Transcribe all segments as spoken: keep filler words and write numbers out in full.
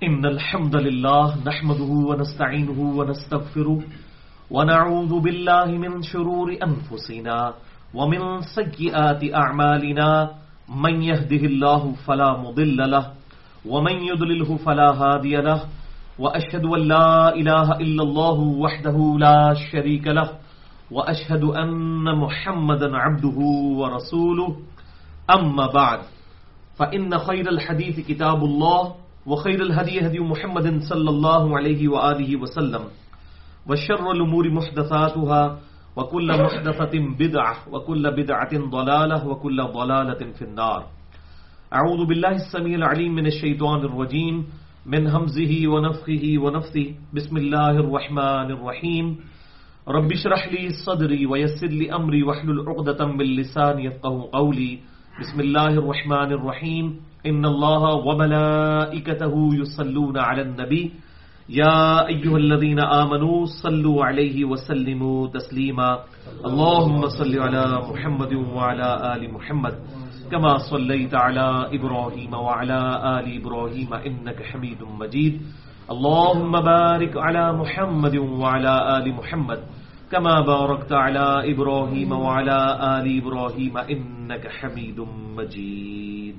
إن الحمد لله نحمده ونستعينه ونستغفره ونعوذ بالله من شرور أنفسنا ومن سيئات أعمالنا من يهده الله فلا مضل له ومن يضلله فلا هادي له وأشهد أن لا إله إلا الله وحده لا شريك له وأشهد أن محمدا عبده ورسوله أما بعد فإن خير الحديث كتاب الله وخير الهدي هدي محمد صلى الله عليه وآله وسلم وشر الأمور محدثاتها وكل محدثة بدعة وكل بدعة ضلالة وكل ضلالة في النار. أعوذ بالله السميع العليم من الشيطان الرجيم من همزه ونفخه ونفثه. بسم الله الرحمن الرحيم. رب اشرح لي صدري ويسر لي أمري واحلل عقدة من لساني يفقهوا قولي. بسم الله الرحمن الرحيم. إن الله وملائكته يصلون على النبي يا أيها الذين آمنوا صلوا عليه وسلموا تسليما. اللهم صل على محمد وعلى آل محمد كما صليت على إبراهيم وعلى آل إبراهيم إنك حميد مجيد. اللهم بارك على محمد وعلى آل محمد كما باركت على إبراهيم وعلى آل إبراهيم إنك حميد مجيد.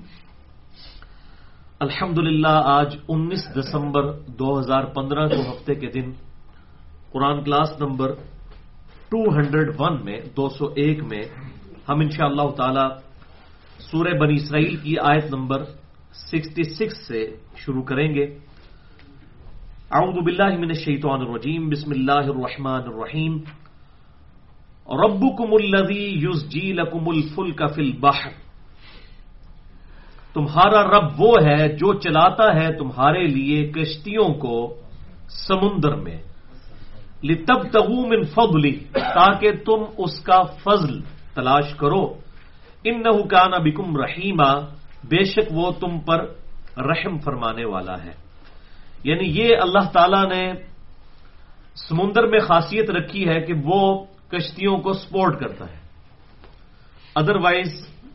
الحمدللہ آج انیس دسمبر دو ہزار پندرہ کو ہفتے کے دن قرآن کلاس نمبر دو سو ایک میں دو سو ایک میں ہم انشاءاللہ تعالی سورہ بنی اسرائیل کی آیت نمبر چھیاسٹھ سے شروع کریں گے. اعوذ باللہ من الشیطان الرجیم. بسم اللہ الرحمن الرحیم. ربکم الذی یزجی لکم الفلک فی البحر. تمہارا رب وہ ہے جو چلاتا ہے تمہارے لیے کشتیوں کو سمندر میں. لتبتغوا من فضلہ. تاکہ تم اس کا فضل تلاش کرو. انہ کان بکم رحیما. بے شک وہ تم پر رحم فرمانے والا ہے. یعنی یہ اللہ تعالی نے سمندر میں خاصیت رکھی ہے کہ وہ کشتیوں کو سپورٹ کرتا ہے. ادروائز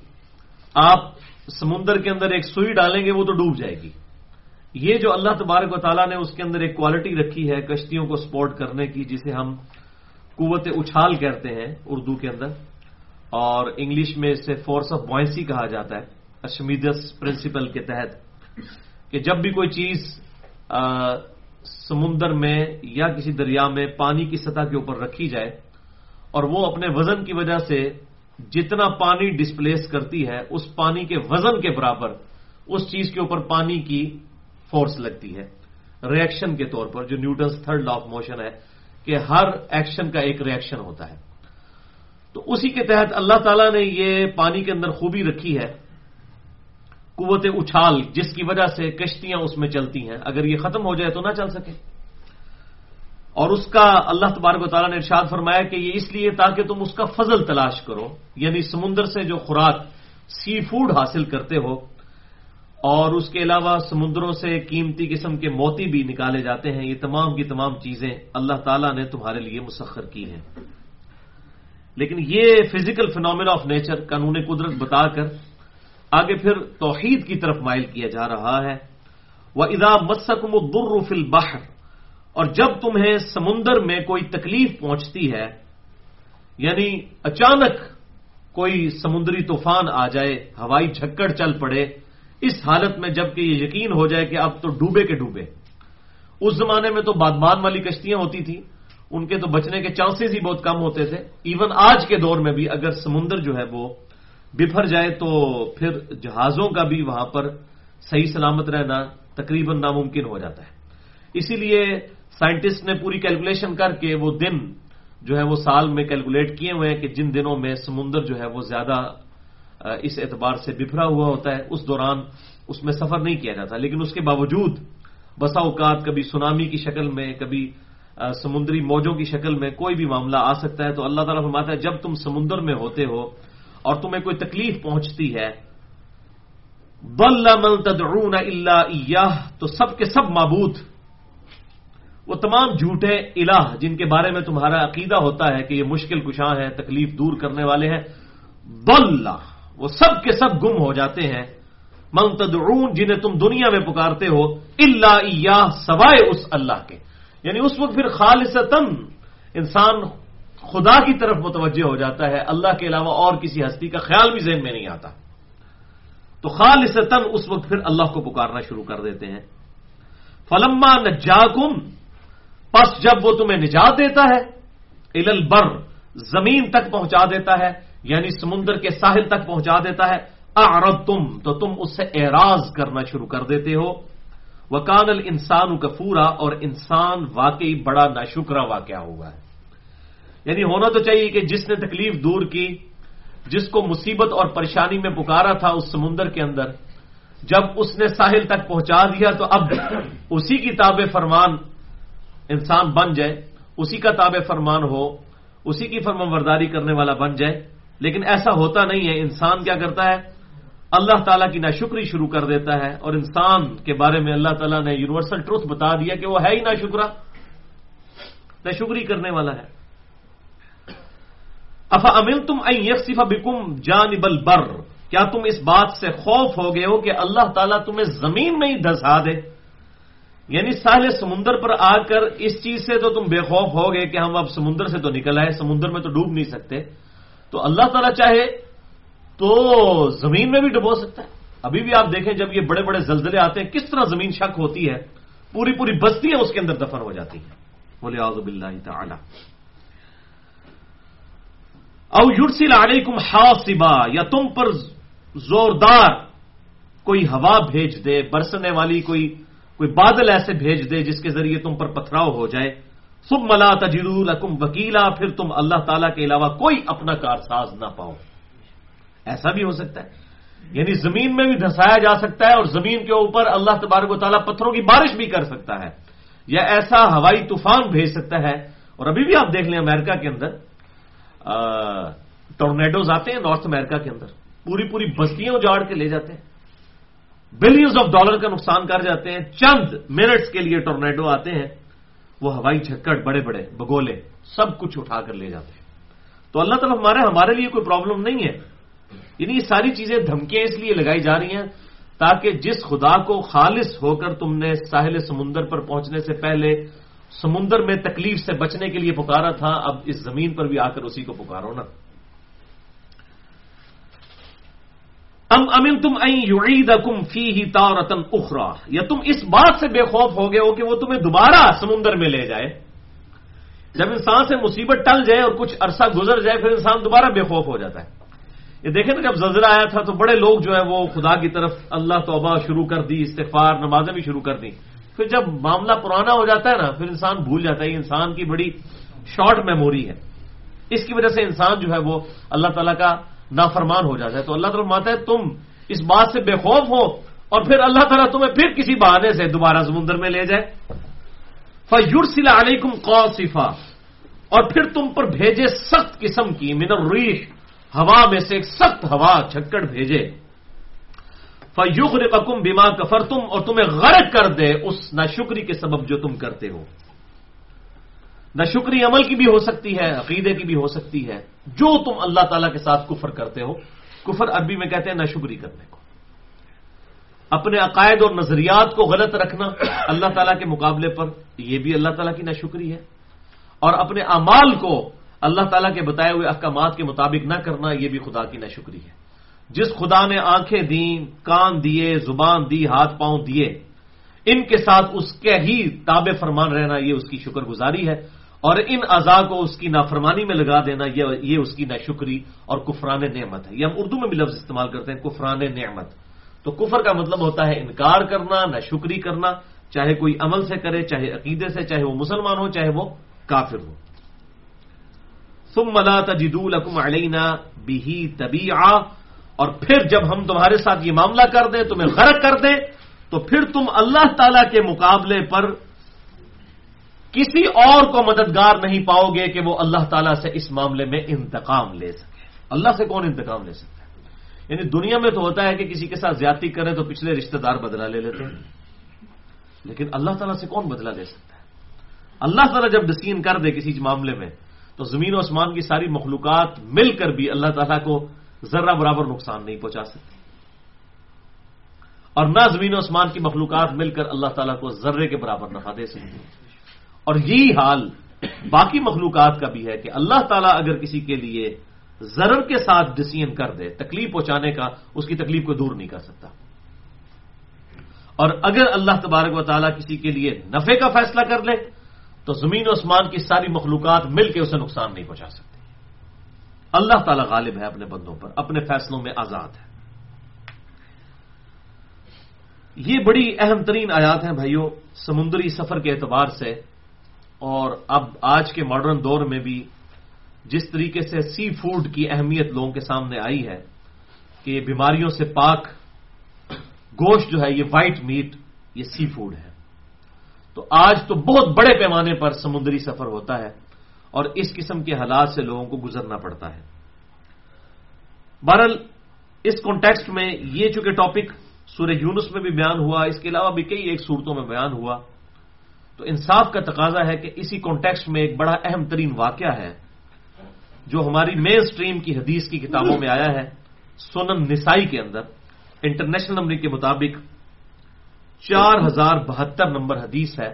آپ سمندر کے اندر ایک سوئی ڈالیں گے وہ تو ڈوب جائے گی. یہ جو اللہ تبارک و تعالیٰ نے اس کے اندر ایک کوالٹی رکھی ہے کشتیوں کو سپورٹ کرنے کی، جسے ہم قوت اچھال کہتے ہیں اردو کے اندر، اور انگلش میں اسے فورس آف بوئنسی کہا جاتا ہے ارشمیدس پرنسپل کے تحت، کہ جب بھی کوئی چیز آ, سمندر میں یا کسی دریا میں پانی کی سطح کے اوپر رکھی جائے اور وہ اپنے وزن کی وجہ سے جتنا پانی ڈسپلیس کرتی ہے اس پانی کے وزن کے برابر اس چیز کے اوپر پانی کی فورس لگتی ہے ریئیکشن کے طور پر، جو Newton's third law of motion ہے کہ ہر ایکشن کا ایک ریئیکشن ہوتا ہے. تو اسی کے تحت اللہ تعالیٰ نے یہ پانی کے اندر خوبی رکھی ہے قوت اچھال، جس کی وجہ سے کشتیاں اس میں چلتی ہیں. اگر یہ ختم ہو جائے تو نہ چل سکے. اور اس کا اللہ تبارک و تعالیٰ نے ارشاد فرمایا کہ یہ اس لیے تاکہ تم اس کا فضل تلاش کرو، یعنی سمندر سے جو خوراک سی فوڈ حاصل کرتے ہو، اور اس کے علاوہ سمندروں سے قیمتی قسم کے موتی بھی نکالے جاتے ہیں. یہ تمام کی تمام چیزیں اللہ تعالیٰ نے تمہارے لیے مسخر کی ہیں. لیکن یہ فزیکل فینومینا آف نیچر، قانون قدرت بتا کر آگے پھر توحید کی طرف مائل کیا جا رہا ہے. وَإِذَا مَسَّكُمُ الضُّرُّ فِي الْبَحْرِ. اور جب تمہیں سمندر میں کوئی تکلیف پہنچتی ہے، یعنی اچانک کوئی سمندری طوفان آ جائے، ہوائی جھکڑ چل پڑے، اس حالت میں جب کہ یہ یقین ہو جائے کہ اب تو ڈوبے کے ڈوبے. اس زمانے میں تو بادمان والی کشتیاں ہوتی تھیں، ان کے تو بچنے کے چانسز ہی بہت کم ہوتے تھے. ایون آج کے دور میں بھی اگر سمندر جو ہے وہ بفر جائے تو پھر جہازوں کا بھی وہاں پر صحیح سلامت رہنا تقریباً ناممکن ہو جاتا ہے. اسی لیے سائنٹسٹ نے پوری کیلکولیشن کر کے وہ دن جو ہے وہ سال میں کیلکولیٹ کیے ہوئے ہیں کہ جن دنوں میں سمندر جو ہے وہ زیادہ اس اعتبار سے بفرا ہوا ہوتا ہے اس دوران اس میں سفر نہیں کیا جاتا. لیکن اس کے باوجود بسا اوقات کبھی سونامی کی شکل میں، کبھی سمندری موجوں کی شکل میں کوئی بھی معاملہ آ سکتا ہے. تو اللہ تعالیٰ فرماتا ہے جب تم سمندر میں ہوتے ہو اور تمہیں کوئی تکلیف پہنچتی ہے، ضل من تدعون الا ایاہ. تو سب کے سب معبود، وہ تمام جھوٹے الہ جن کے بارے میں تمہارا عقیدہ ہوتا ہے کہ یہ مشکل کشاں ہیں، تکلیف دور کرنے والے ہیں، ضل، وہ سب کے سب گم ہو جاتے ہیں. من تدعون جنہیں تم دنیا میں پکارتے ہو الا ایاہ سوائے اس اللہ کے. یعنی اس وقت پھر خالصتاً انسان خدا کی طرف متوجہ ہو جاتا ہے, اللہ کے علاوہ اور کسی ہستی کا خیال بھی ذہن میں نہیں آتا. تو خالصتاً اس وقت پھر اللہ کو پکارنا شروع کر دیتے ہیں. فلما نجاکم پس جب وہ تمہیں نجات دیتا ہے, الی البر زمین تک پہنچا دیتا ہے, یعنی سمندر کے ساحل تک پہنچا دیتا ہے, اعرضتم تو تم اس سے اعراض کرنا شروع کر دیتے ہو. وکان الانسان کفورا اور انسان واقعی بڑا ناشکرا واقعہ ہوا ہے. یعنی ہونا تو چاہیے کہ جس نے تکلیف دور کی, جس کو مصیبت اور پریشانی میں پکارا تھا اس سمندر کے اندر, جب اس نے ساحل تک پہنچا دیا تو اب اسی کی تابع فرمان انسان بن جائے, اسی کا تابع فرمان ہو, اسی کی فرمان برداری کرنے والا بن جائے. لیکن ایسا ہوتا نہیں ہے. انسان کیا کرتا ہے, اللہ تعالیٰ کی ناشکری شروع کر دیتا ہے. اور انسان کے بارے میں اللہ تعالیٰ نے یونیورسل ٹروتھ بتا دیا کہ وہ ہے ہی ناشکرا, ناشکری کرنے والا ہے. افا امنتم ان یخسف بکم جانب البر کیا تم اس بات سے خوف ہو گئے ہو کہ اللہ تعالیٰ تمہیں زمین میں ہی دھسا دے. یعنی ساحل سمندر پر آ کر اس چیز سے تو تم بے خوف ہو گئے کہ ہم اب سمندر سے تو نکل آئے, سمندر میں تو ڈوب نہیں سکتے. تو اللہ تعالیٰ چاہے تو زمین میں بھی ڈبو سکتا ہے. ابھی بھی آپ دیکھیں جب یہ بڑے بڑے زلزلے آتے ہیں کس طرح زمین شک ہوتی ہے, پوری پوری بستیاں اس کے اندر دفن ہو جاتی ہیں. وَلِعَوْذُ بِاللَّهِ تَعَالَى. او یرسل علیکم حاصبا یا تم پر زوردار کوئی ہوا بھیج دے, برسنے والی کوئی کوئی بادل ایسے بھیج دے جس کے ذریعے تم پر پتھراؤ ہو جائے. ثم لا تجدوا لکم وکیلا پھر تم اللہ تعالیٰ کے علاوہ کوئی اپنا کارساز نہ پاؤ. ایسا بھی ہو سکتا ہے. یعنی زمین میں بھی دھسایا جا سکتا ہے اور زمین کے اوپر اللہ تبارک و تعالیٰ پتھروں کی بارش بھی کر سکتا ہے, یا ایسا ہوائی طوفان بھیج سکتا ہے. اور ابھی بھی آپ دیکھ لیں امریکہ کے اندر ٹورنیڈوز آتے ہیں, نارتھ امریکہ کے اندر پوری پوری بستیاں اجاڑ کے لے جاتے ہیں, بلینز آف ڈالر کا نقصان کر جاتے ہیں. چند منٹس کے لیے ٹورنیڈو آتے ہیں, وہ ہوائی جھکڑ بڑے بڑے بگولے سب کچھ اٹھا کر لے جاتے ہیں. تو اللہ تعالیٰ ہمارے ہمارے لیے کوئی پرابلم نہیں ہے. یعنی یہ ساری چیزیں دھمکیاں اس لیے لگائی جا رہی ہیں تاکہ جس خدا کو خالص ہو کر تم نے ساحل سمندر پر پہنچنے سے پہلے سمندر میں تکلیف سے بچنے کے لیے پکارا تھا, اب اس زمین پر بھی آ کر اسی کو پکارو نا. ام امنتم ان یعیدکم فیہ تارۃ اخری یا تم اس بات سے بے خوف ہو گئے ہو کہ وہ تمہیں دوبارہ سمندر میں لے جائے. جب انسان سے مصیبت ٹل جائے اور کچھ عرصہ گزر جائے پھر انسان دوبارہ بے خوف ہو جاتا ہے. یہ دیکھیں نا جب زلزلہ آیا تھا تو بڑے لوگ جو ہے وہ خدا کی طرف اللہ توبہ شروع کر دی, استغفار نمازیں بھی شروع کر دی. پھر جب معاملہ پرانا ہو جاتا ہے نا پھر انسان بھول جاتا ہے. یہ انسان کی بڑی شارٹ میموری ہے, اس کی وجہ سے انسان جو ہے وہ اللہ تعالیٰ کا نافرمان ہو جاتا ہے. تو اللہ تعالیٰ فرماتا ہے تم اس بات سے بے خوف ہو اور پھر اللہ تعالیٰ تمہیں پھر کسی بہانے سے دوبارہ سمندر میں لے جائے. فَيُرْسِلَ عَلَيْكُمْ قَاصِفًا اور پھر تم پر بھیجے سخت قسم کی من الريح ہوا میں سے ایک سخت ہوا جھکڑ بھیجے. فَيُغْرِقَكُمْ بِمَا كَفَرْتُمْ اور تمہیں غرق کر دے اس ناشکری کے سبب جو تم کرتے ہو. ناشکری عمل کی بھی ہو سکتی ہے, عقیدے کی بھی ہو سکتی ہے. جو تم اللہ تعالیٰ کے ساتھ کفر کرتے ہو, کفر عربی میں کہتے ہیں ناشکری کرنے کو, اپنے عقائد اور نظریات کو غلط رکھنا اللہ تعالیٰ کے مقابلے پر, یہ بھی اللہ تعالیٰ کی ناشکری ہے. اور اپنے اعمال کو اللہ تعالیٰ کے بتائے ہوئے احکامات کے مطابق نہ کرنا, یہ بھی خدا کی ناشکری ہے. جس خدا نے آنکھیں دیں, کان دیے, زبان دی, ہاتھ پاؤں دیے, ان کے ساتھ اس کے ہی تابع فرمان رہنا یہ اس کی شکر گزاری ہے. اور ان اعضاء کو اس کی نافرمانی میں لگا دینا یہ اس کی ناشکری اور کفران نعمت ہے. یہ ہم اردو میں بھی لفظ استعمال کرتے ہیں کفران نعمت. تو کفر کا مطلب ہوتا ہے انکار کرنا, ناشکری کرنا, چاہے کوئی عمل سے کرے, چاہے عقیدے سے, چاہے وہ مسلمان ہو چاہے وہ کافر ہو. ثم لا تجدوا لكم علينا به تبيعا اور پھر جب ہم تمہارے ساتھ یہ معاملہ کر دیں, تمہیں غرق کر دیں, تو پھر تم اللہ تعالیٰ کے مقابلے پر کسی اور کو مددگار نہیں پاؤ گے کہ وہ اللہ تعالیٰ سے اس معاملے میں انتقام لے سکے. اللہ سے کون انتقام لے سکتا ہے؟ یعنی دنیا میں تو ہوتا ہے کہ کسی کے ساتھ زیادتی کریں تو پچھلے رشتہ دار بدلہ لے لیتے ہیں, لیکن اللہ تعالیٰ سے کون بدلہ لے سکتا ہے؟ اللہ تعالیٰ جب ڈسین کر دے کسی معاملے میں تو زمین و آسمان کی ساری مخلوقات مل کر بھی اللہ تعالیٰ کو ذرہ برابر نقصان نہیں پہنچا سکتی. اور نہ زمین و آسمان کی مخلوقات مل کر اللہ تعالیٰ کو ذرے کے برابر نفع دے سکتی. اور یہی حال باقی مخلوقات کا بھی ہے کہ اللہ تعالیٰ اگر کسی کے لیے ضرر کے ساتھ ڈسیزن کر دے, تکلیف پہنچانے کا, اس کی تکلیف کو دور نہیں کر سکتا. اور اگر اللہ تبارک و تعالیٰ کسی کے لیے نفع کا فیصلہ کر لے تو زمین و آسمان کی ساری مخلوقات مل کے اسے نقصان نہیں پہنچا سکتے. اللہ تعالیٰ غالب ہے اپنے بندوں پر, اپنے فیصلوں میں آزاد ہے. یہ بڑی اہم ترین آیات ہیں بھائیوں سمندری سفر کے اعتبار سے. اور اب آج کے ماڈرن دور میں بھی جس طریقے سے سی فوڈ کی اہمیت لوگوں کے سامنے آئی ہے کہ یہ بیماریوں سے پاک گوشت جو ہے, یہ وائٹ میٹ, یہ سی فوڈ ہے. تو آج تو بہت بڑے پیمانے پر سمندری سفر ہوتا ہے اور اس قسم کے حالات سے لوگوں کو گزرنا پڑتا ہے. بہرحال اس کانٹیکسٹ میں یہ چونکہ ٹاپک سورہ یونس میں بھی بیان ہوا, اس کے علاوہ بھی کئی ایک صورتوں میں بیان ہوا, تو انصاف کا تقاضا ہے کہ اسی کانٹیکسٹ میں ایک بڑا اہم ترین واقعہ ہے جو ہماری مین سٹریم کی حدیث کی کتابوں میں آیا ہے. سنن نسائی کے اندر انٹرنیشنل نمبر کے مطابق چار ہزار بہتر نمبر حدیث ہے,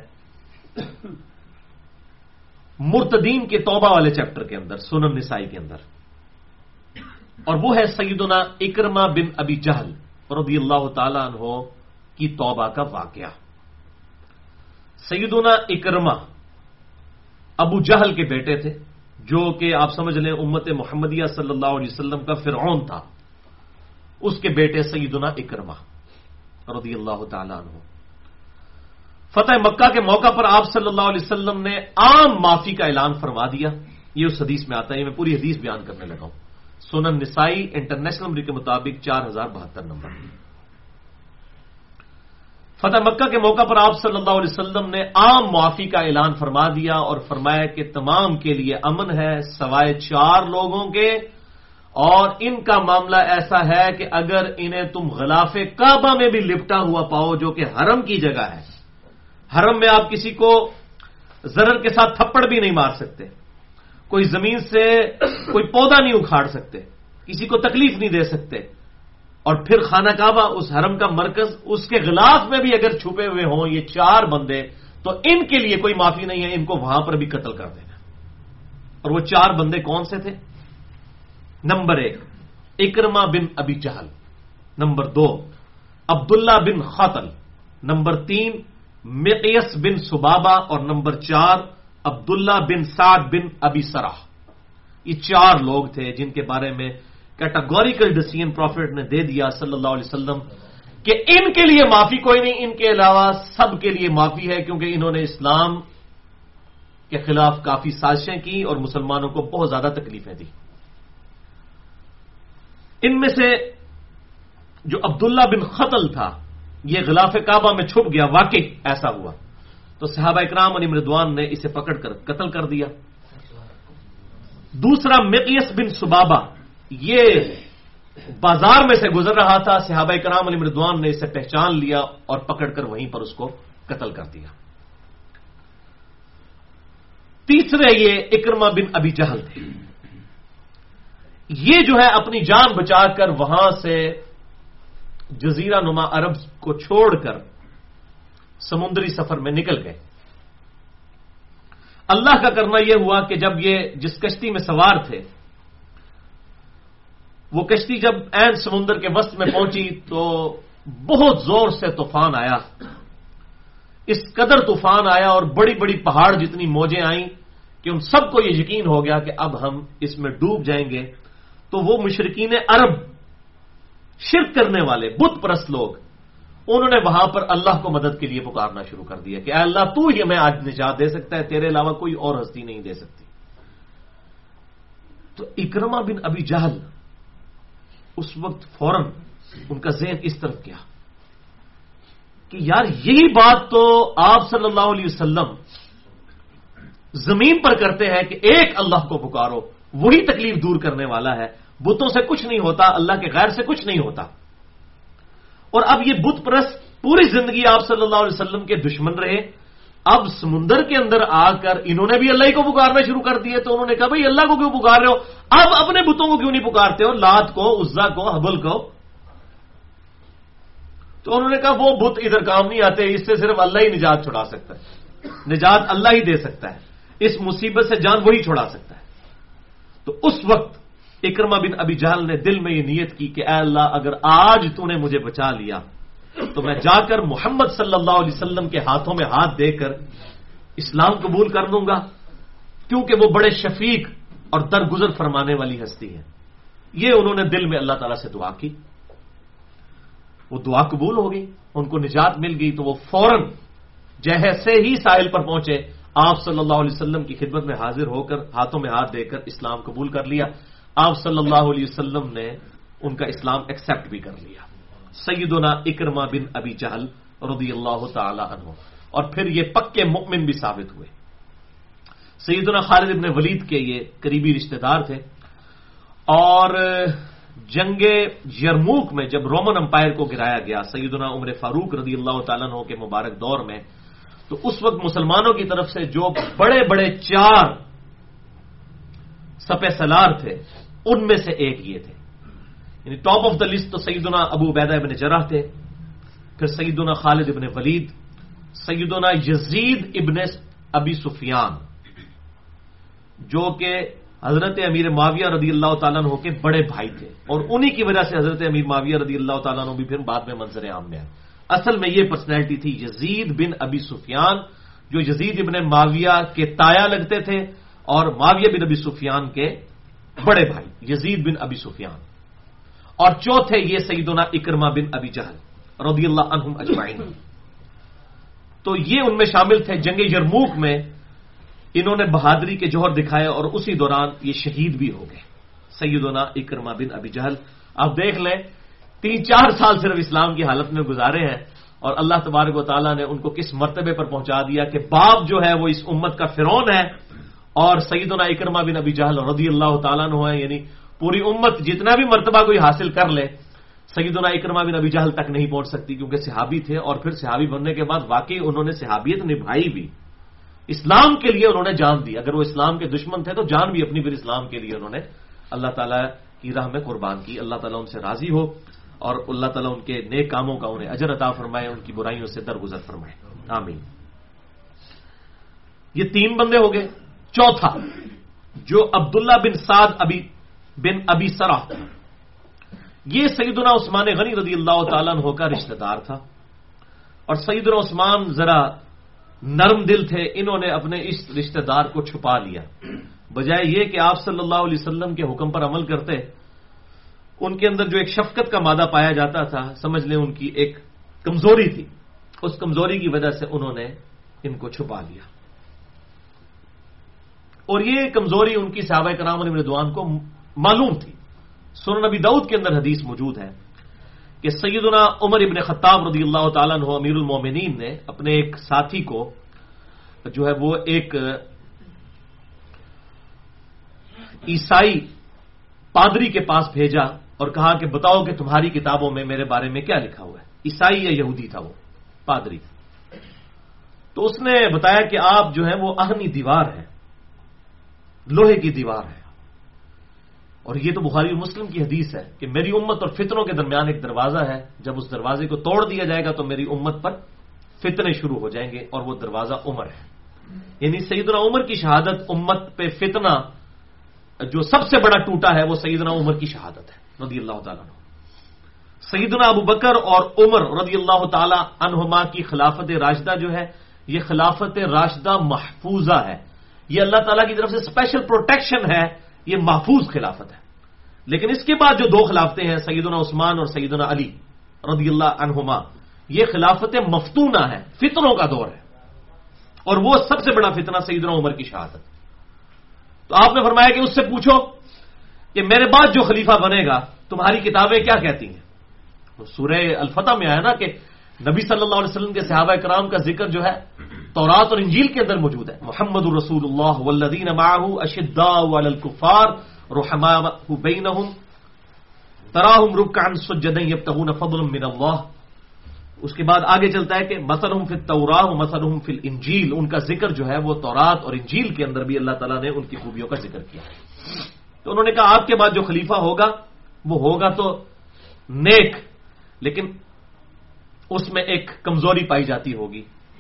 مرتدین کے توبہ والے چیپٹر کے اندر سنن نسائی کے اندر. اور وہ ہے سیدنا اکرمہ بن ابی جہل رضی اللہ تعالی عنہ کی توبہ کا واقعہ. سیدنا اکرمہ ابو جہل کے بیٹے تھے, جو کہ آپ سمجھ لیں امت محمدیہ صلی اللہ علیہ وسلم کا فرعون تھا. اس کے بیٹے سیدنا اکرمہ رضی اللہ تعالی عنہ. فتح مکہ کے موقع پر آپ صلی اللہ علیہ وسلم نے عام معافی کا اعلان فرما دیا. یہ اس حدیث میں آتا ہے, میں پوری حدیث بیان کرنے لگا ہوں. سنن نسائی انٹرنیشنل نمبر کے مطابق چار ہزار بہتر نمبر. فتح مکہ کے موقع پر آپ صلی اللہ علیہ وسلم نے عام معافی کا اعلان فرما دیا اور فرمایا کہ تمام کے لیے امن ہے سوائے چار لوگوں کے, اور ان کا معاملہ ایسا ہے کہ اگر انہیں تم غلاف کعبہ میں بھی لپٹا ہوا پاؤ, جو کہ حرم کی جگہ ہے, حرم میں آپ کسی کو ضرر کے ساتھ تھپڑ بھی نہیں مار سکتے, کوئی زمین سے کوئی پودا نہیں اکھاڑ سکتے, کسی کو تکلیف نہیں دے سکتے, اور پھر خانہ کعبہ اس حرم کا مرکز, اس کے غلاف میں بھی اگر چھپے ہوئے ہوں یہ چار بندے, تو ان کے لیے کوئی معافی نہیں ہے, ان کو وہاں پر بھی قتل کر دینا. اور وہ چار بندے کون سے تھے؟ نمبر ایک اکرمہ بن ابی جہل, نمبر دو عبداللہ بن خطل, نمبر تین مقیس بن سبابہ, اور نمبر چار عبداللہ بن سعد بن ابی سرح. یہ چار لوگ تھے جن کے بارے میں کیٹاگوریکل ڈیسیژن پروفٹ نے دے دیا صلی اللہ علیہ وسلم کہ ان کے لیے معافی کوئی نہیں, ان کے علاوہ سب کے لیے معافی ہے, کیونکہ انہوں نے اسلام کے خلاف کافی سازشیں کی اور مسلمانوں کو بہت زیادہ تکلیفیں دی. ان میں سے جو عبداللہ بن خطل تھا یہ غلاف کعبہ میں چھپ گیا, واقعی ایسا ہوا, تو صحابہ اکرام علیہم رضوان نے اسے پکڑ کر قتل کر دیا. دوسرا مقیس بن سبابہ, یہ بازار میں سے گزر رہا تھا, صحابہ اکرام علیہم رضوان نے اسے پہچان لیا اور پکڑ کر وہیں پر اس کو قتل کر دیا. تیسرے یہ اکرمہ بن ابی جہل تھے, یہ جو ہے اپنی جان بچا کر وہاں سے جزیرہ نما عرب کو چھوڑ کر سمندری سفر میں نکل گئے. اللہ کا کرنا یہ ہوا کہ جب یہ جس کشتی میں سوار تھے وہ کشتی جب عین سمندر کے وسط میں پہنچی تو بہت زور سے طوفان آیا. اس قدر طوفان آیا اور بڑی بڑی پہاڑ جتنی موجیں آئیں کہ ان سب کو یہ یقین ہو گیا کہ اب ہم اس میں ڈوب جائیں گے. تو وہ مشرکین عرب, شرک کرنے والے بت پرست لوگ, انہوں نے وہاں پر اللہ کو مدد کے لیے پکارنا شروع کر دیا کہ اے اللہ تو ہی ہمیں آج نجات دے سکتا ہے, تیرے علاوہ کوئی اور ہستی نہیں دے سکتی. تو اکرمہ بن ابی جہل اس وقت فوراً ان کا ذہن اس طرف کیا کہ یار یہی بات تو آپ صلی اللہ علیہ وسلم زمین پر کرتے ہیں کہ ایک اللہ کو پکارو, وہی تکلیف دور کرنے والا ہے, بتوں سے کچھ نہیں ہوتا, اللہ کے غیر سے کچھ نہیں ہوتا. اور اب یہ بت پرست پوری زندگی آپ صلی اللہ علیہ وسلم کے دشمن رہے, اب سمندر کے اندر آ کر انہوں نے بھی اللہ کو پکارنا شروع کر دیے. تو انہوں نے کہا بھائی اللہ کو کیوں پکار رہے ہو, اب اپنے بتوں کو کیوں نہیں پکارتے ہو, لات کو, عزا کو, حبل کو. تو انہوں نے کہا وہ بت ادھر کام نہیں آتے، اس سے صرف اللہ ہی نجات چھڑا سکتا ہے، نجات اللہ ہی دے سکتا ہے، اس مصیبت سے جان وہی چھڑا سکتا ہے۔ تو اس وقت اکرمہ بن ابی جہل نے دل میں یہ نیت کی کہ اے اللہ اگر آج تو نے مجھے بچا لیا تو میں جا کر محمد صلی اللہ علیہ وسلم کے ہاتھوں میں ہاتھ دے کر اسلام قبول کر لوں گا، کیونکہ وہ بڑے شفیق اور درگزر فرمانے والی ہستی ہے۔ یہ انہوں نے دل میں اللہ تعالیٰ سے دعا کی، وہ دعا قبول ہو گئی، ان کو نجات مل گئی۔ تو وہ فوراً جیسے ہی ساحل پر پہنچے آپ صلی اللہ علیہ وسلم کی خدمت میں حاضر ہو کر ہاتھوں میں ہاتھ دے کر اسلام قبول کر لیا۔ آپ صلی اللہ علیہ وسلم نے ان کا اسلام ایکسپٹ بھی کر لیا، سیدنا اکرمہ بن ابی جہل رضی اللہ تعالی عنہ، اور پھر یہ پکے مؤمن بھی ثابت ہوئے۔ سیدنا خالد بن ولید کے یہ قریبی رشتہ دار تھے، اور جنگ یرموک میں جب رومن امپائر کو گرایا گیا سیدنا عمر فاروق رضی اللہ تعالیٰ عنہ کے مبارک دور میں، تو اس وقت مسلمانوں کی طرف سے جو بڑے بڑے چار سپہ سالار تھے ان میں سے ایک یہ تھے، یعنی ٹاپ آف دا لسٹ تو سیدنا ابو عبیدہ ابن جرح تھے، پھر سیدنا خالد ابن ولید، سیدنا یزید ابن ابی سفیان جو کہ حضرت امیر معاویہ رضی اللہ تعالیٰ عنہ کے بڑے بھائی تھے، اور انہی کی وجہ سے حضرت امیر معاویہ رضی اللہ تعالیٰ عنہ بھی پھر بعد میں منظر عام میں آئے۔ اصل میں یہ پرسنالٹی تھی یزید بن ابی سفیان، جو یزید ابن معاویہ کے تایا لگتے تھے اور معاویہ بن ابی سفیان کے بڑے بھائی یزید بن ابی سفیان، اور چوتھے یہ سیدنا اکرمہ بن ابی جہل رضی اللہ عنہم اجمعین۔ تو یہ ان میں شامل تھے۔ جنگ یرموک میں انہوں نے بہادری کے جوہر دکھائے اور اسی دوران یہ شہید بھی ہو گئے سیدنا اکرمہ بن ابی جہل۔ آپ دیکھ لیں تین چار سال صرف اسلام کی حالت میں گزارے ہیں، اور اللہ تبارک و تعالیٰ نے ان کو کس مرتبے پر پہنچا دیا کہ باپ جو ہے وہ اس امت کا فرعون ہے، اور سیدنا اکرمہ بن ابی جہل رضی اللہ تعالیٰ عنہ ہے، یعنی پوری امت جتنا بھی مرتبہ کوئی حاصل کر لے سیدنا اکرمہ بن ابی جہل تک نہیں پہنچ سکتی، کیونکہ صحابی تھے، اور پھر صحابی بننے کے بعد واقعی انہوں نے صحابیت نبھائی بھی، اسلام کے لیے انہوں نے جان دی۔ اگر وہ اسلام کے دشمن تھے تو جان بھی اپنی پھر اسلام کے لیے انہوں نے اللہ تعالیٰ کی راہ میں قربان کی۔ اللہ تعالیٰ ان سے راضی ہو اور اللہ تعالیٰ ان کے نیک کاموں کا انہیں اجر عطا فرمائے، ان کی برائیوں سے درگزر فرمائے، آمین۔ یہ تین بندے ہو گئے۔ چوتھا جو عبداللہ بن سعد ابی بن ابی سرح، یہ سیدنا عثمان غنی رضی اللہ تعالیٰ عنہ کا رشتہ دار تھا، اور سیدنا عثمان ذرا نرم دل تھے، انہوں نے اپنے اس رشتہ دار کو چھپا لیا، بجائے یہ کہ آپ صلی اللہ علیہ وسلم کے حکم پر عمل کرتے۔ ان کے اندر جو ایک شفقت کا مادہ پایا جاتا تھا، سمجھ لیں ان کی ایک کمزوری تھی، اس کمزوری کی وجہ سے انہوں نے ان کو چھپا لیا، اور یہ کمزوری ان کی صحابہ کرام علیہ رضوان کو معلوم تھی۔ سنن نبی داؤد کے اندر حدیث موجود ہے کہ سیدنا عمر ابن خطاب رضی اللہ تعالیٰ عنہ امیر المومنین نے اپنے ایک ساتھی کو جو ہے وہ ایک عیسائی پادری کے پاس بھیجا اور کہا کہ بتاؤ کہ تمہاری کتابوں میں میرے بارے میں کیا لکھا ہوا ہے۔ عیسائی یا یہودی تھا وہ پادری، تو اس نے بتایا کہ آپ جو ہے وہ آہنی دیوار ہے، لوہے کی دیوار ہے، اور یہ تو بخاری اور مسلم کی حدیث ہے کہ میری امت اور فتنوں کے درمیان ایک دروازہ ہے، جب اس دروازے کو توڑ دیا جائے گا تو میری امت پر فتنے شروع ہو جائیں گے، اور وہ دروازہ عمر ہے۔ یعنی سیدنا عمر کی شہادت امت پہ فتنہ جو سب سے بڑا ٹوٹا ہے وہ سیدنا عمر کی شہادت ہے رضی اللہ تعالیٰ عنہ۔ سیدنا ابو بکر اور عمر رضی اللہ تعالی عنہما کی خلافت راشدہ جو ہے یہ خلافت راشدہ محفوظہ ہے، یہ اللہ تعالیٰ کی طرف سے اسپیشل پروٹیکشن ہے، یہ محفوظ خلافت ہے۔ لیکن اس کے بعد جو دو خلافتیں ہیں سیدنا عثمان اور سیدنا علی رضی اللہ عنہما، یہ خلافت مفتونہ ہے، فتنوں کا دور ہے، اور وہ سب سے بڑا فتنہ سیدنا عمر کی شہادت۔ تو آپ نے فرمایا کہ اس سے پوچھو کہ میرے بعد جو خلیفہ بنے گا تمہاری کتابیں کیا کہتی ہیں؟ سورہ الفتح میں آیا نا کہ نبی صلی اللہ علیہ وسلم کے صحابہ کرام کا ذکر جو ہے تورات اور انجیل کے اندر موجود ہے۔ محمد رسول اللہ والذین معہ اشداء علی الکفار رحماء بینہم تراہم رکعا سجدا یبتغون فضلا من اللہ۔ اس کے بعد آگے چلتا ہے کہ مثلہم فی التوراۃ ومثلہم فی الانجیل، ان کا ذکر جو ہے وہ تورات اور انجیل کے اندر بھی اللہ تعالیٰ نے ان کی خوبیوں کا ذکر کیا۔ تو انہوں نے کہا آپ کے بعد جو خلیفہ ہوگا وہ ہوگا تو نیک، لیکن اس میں ایک کمزوری پائی جاتی ہوگی،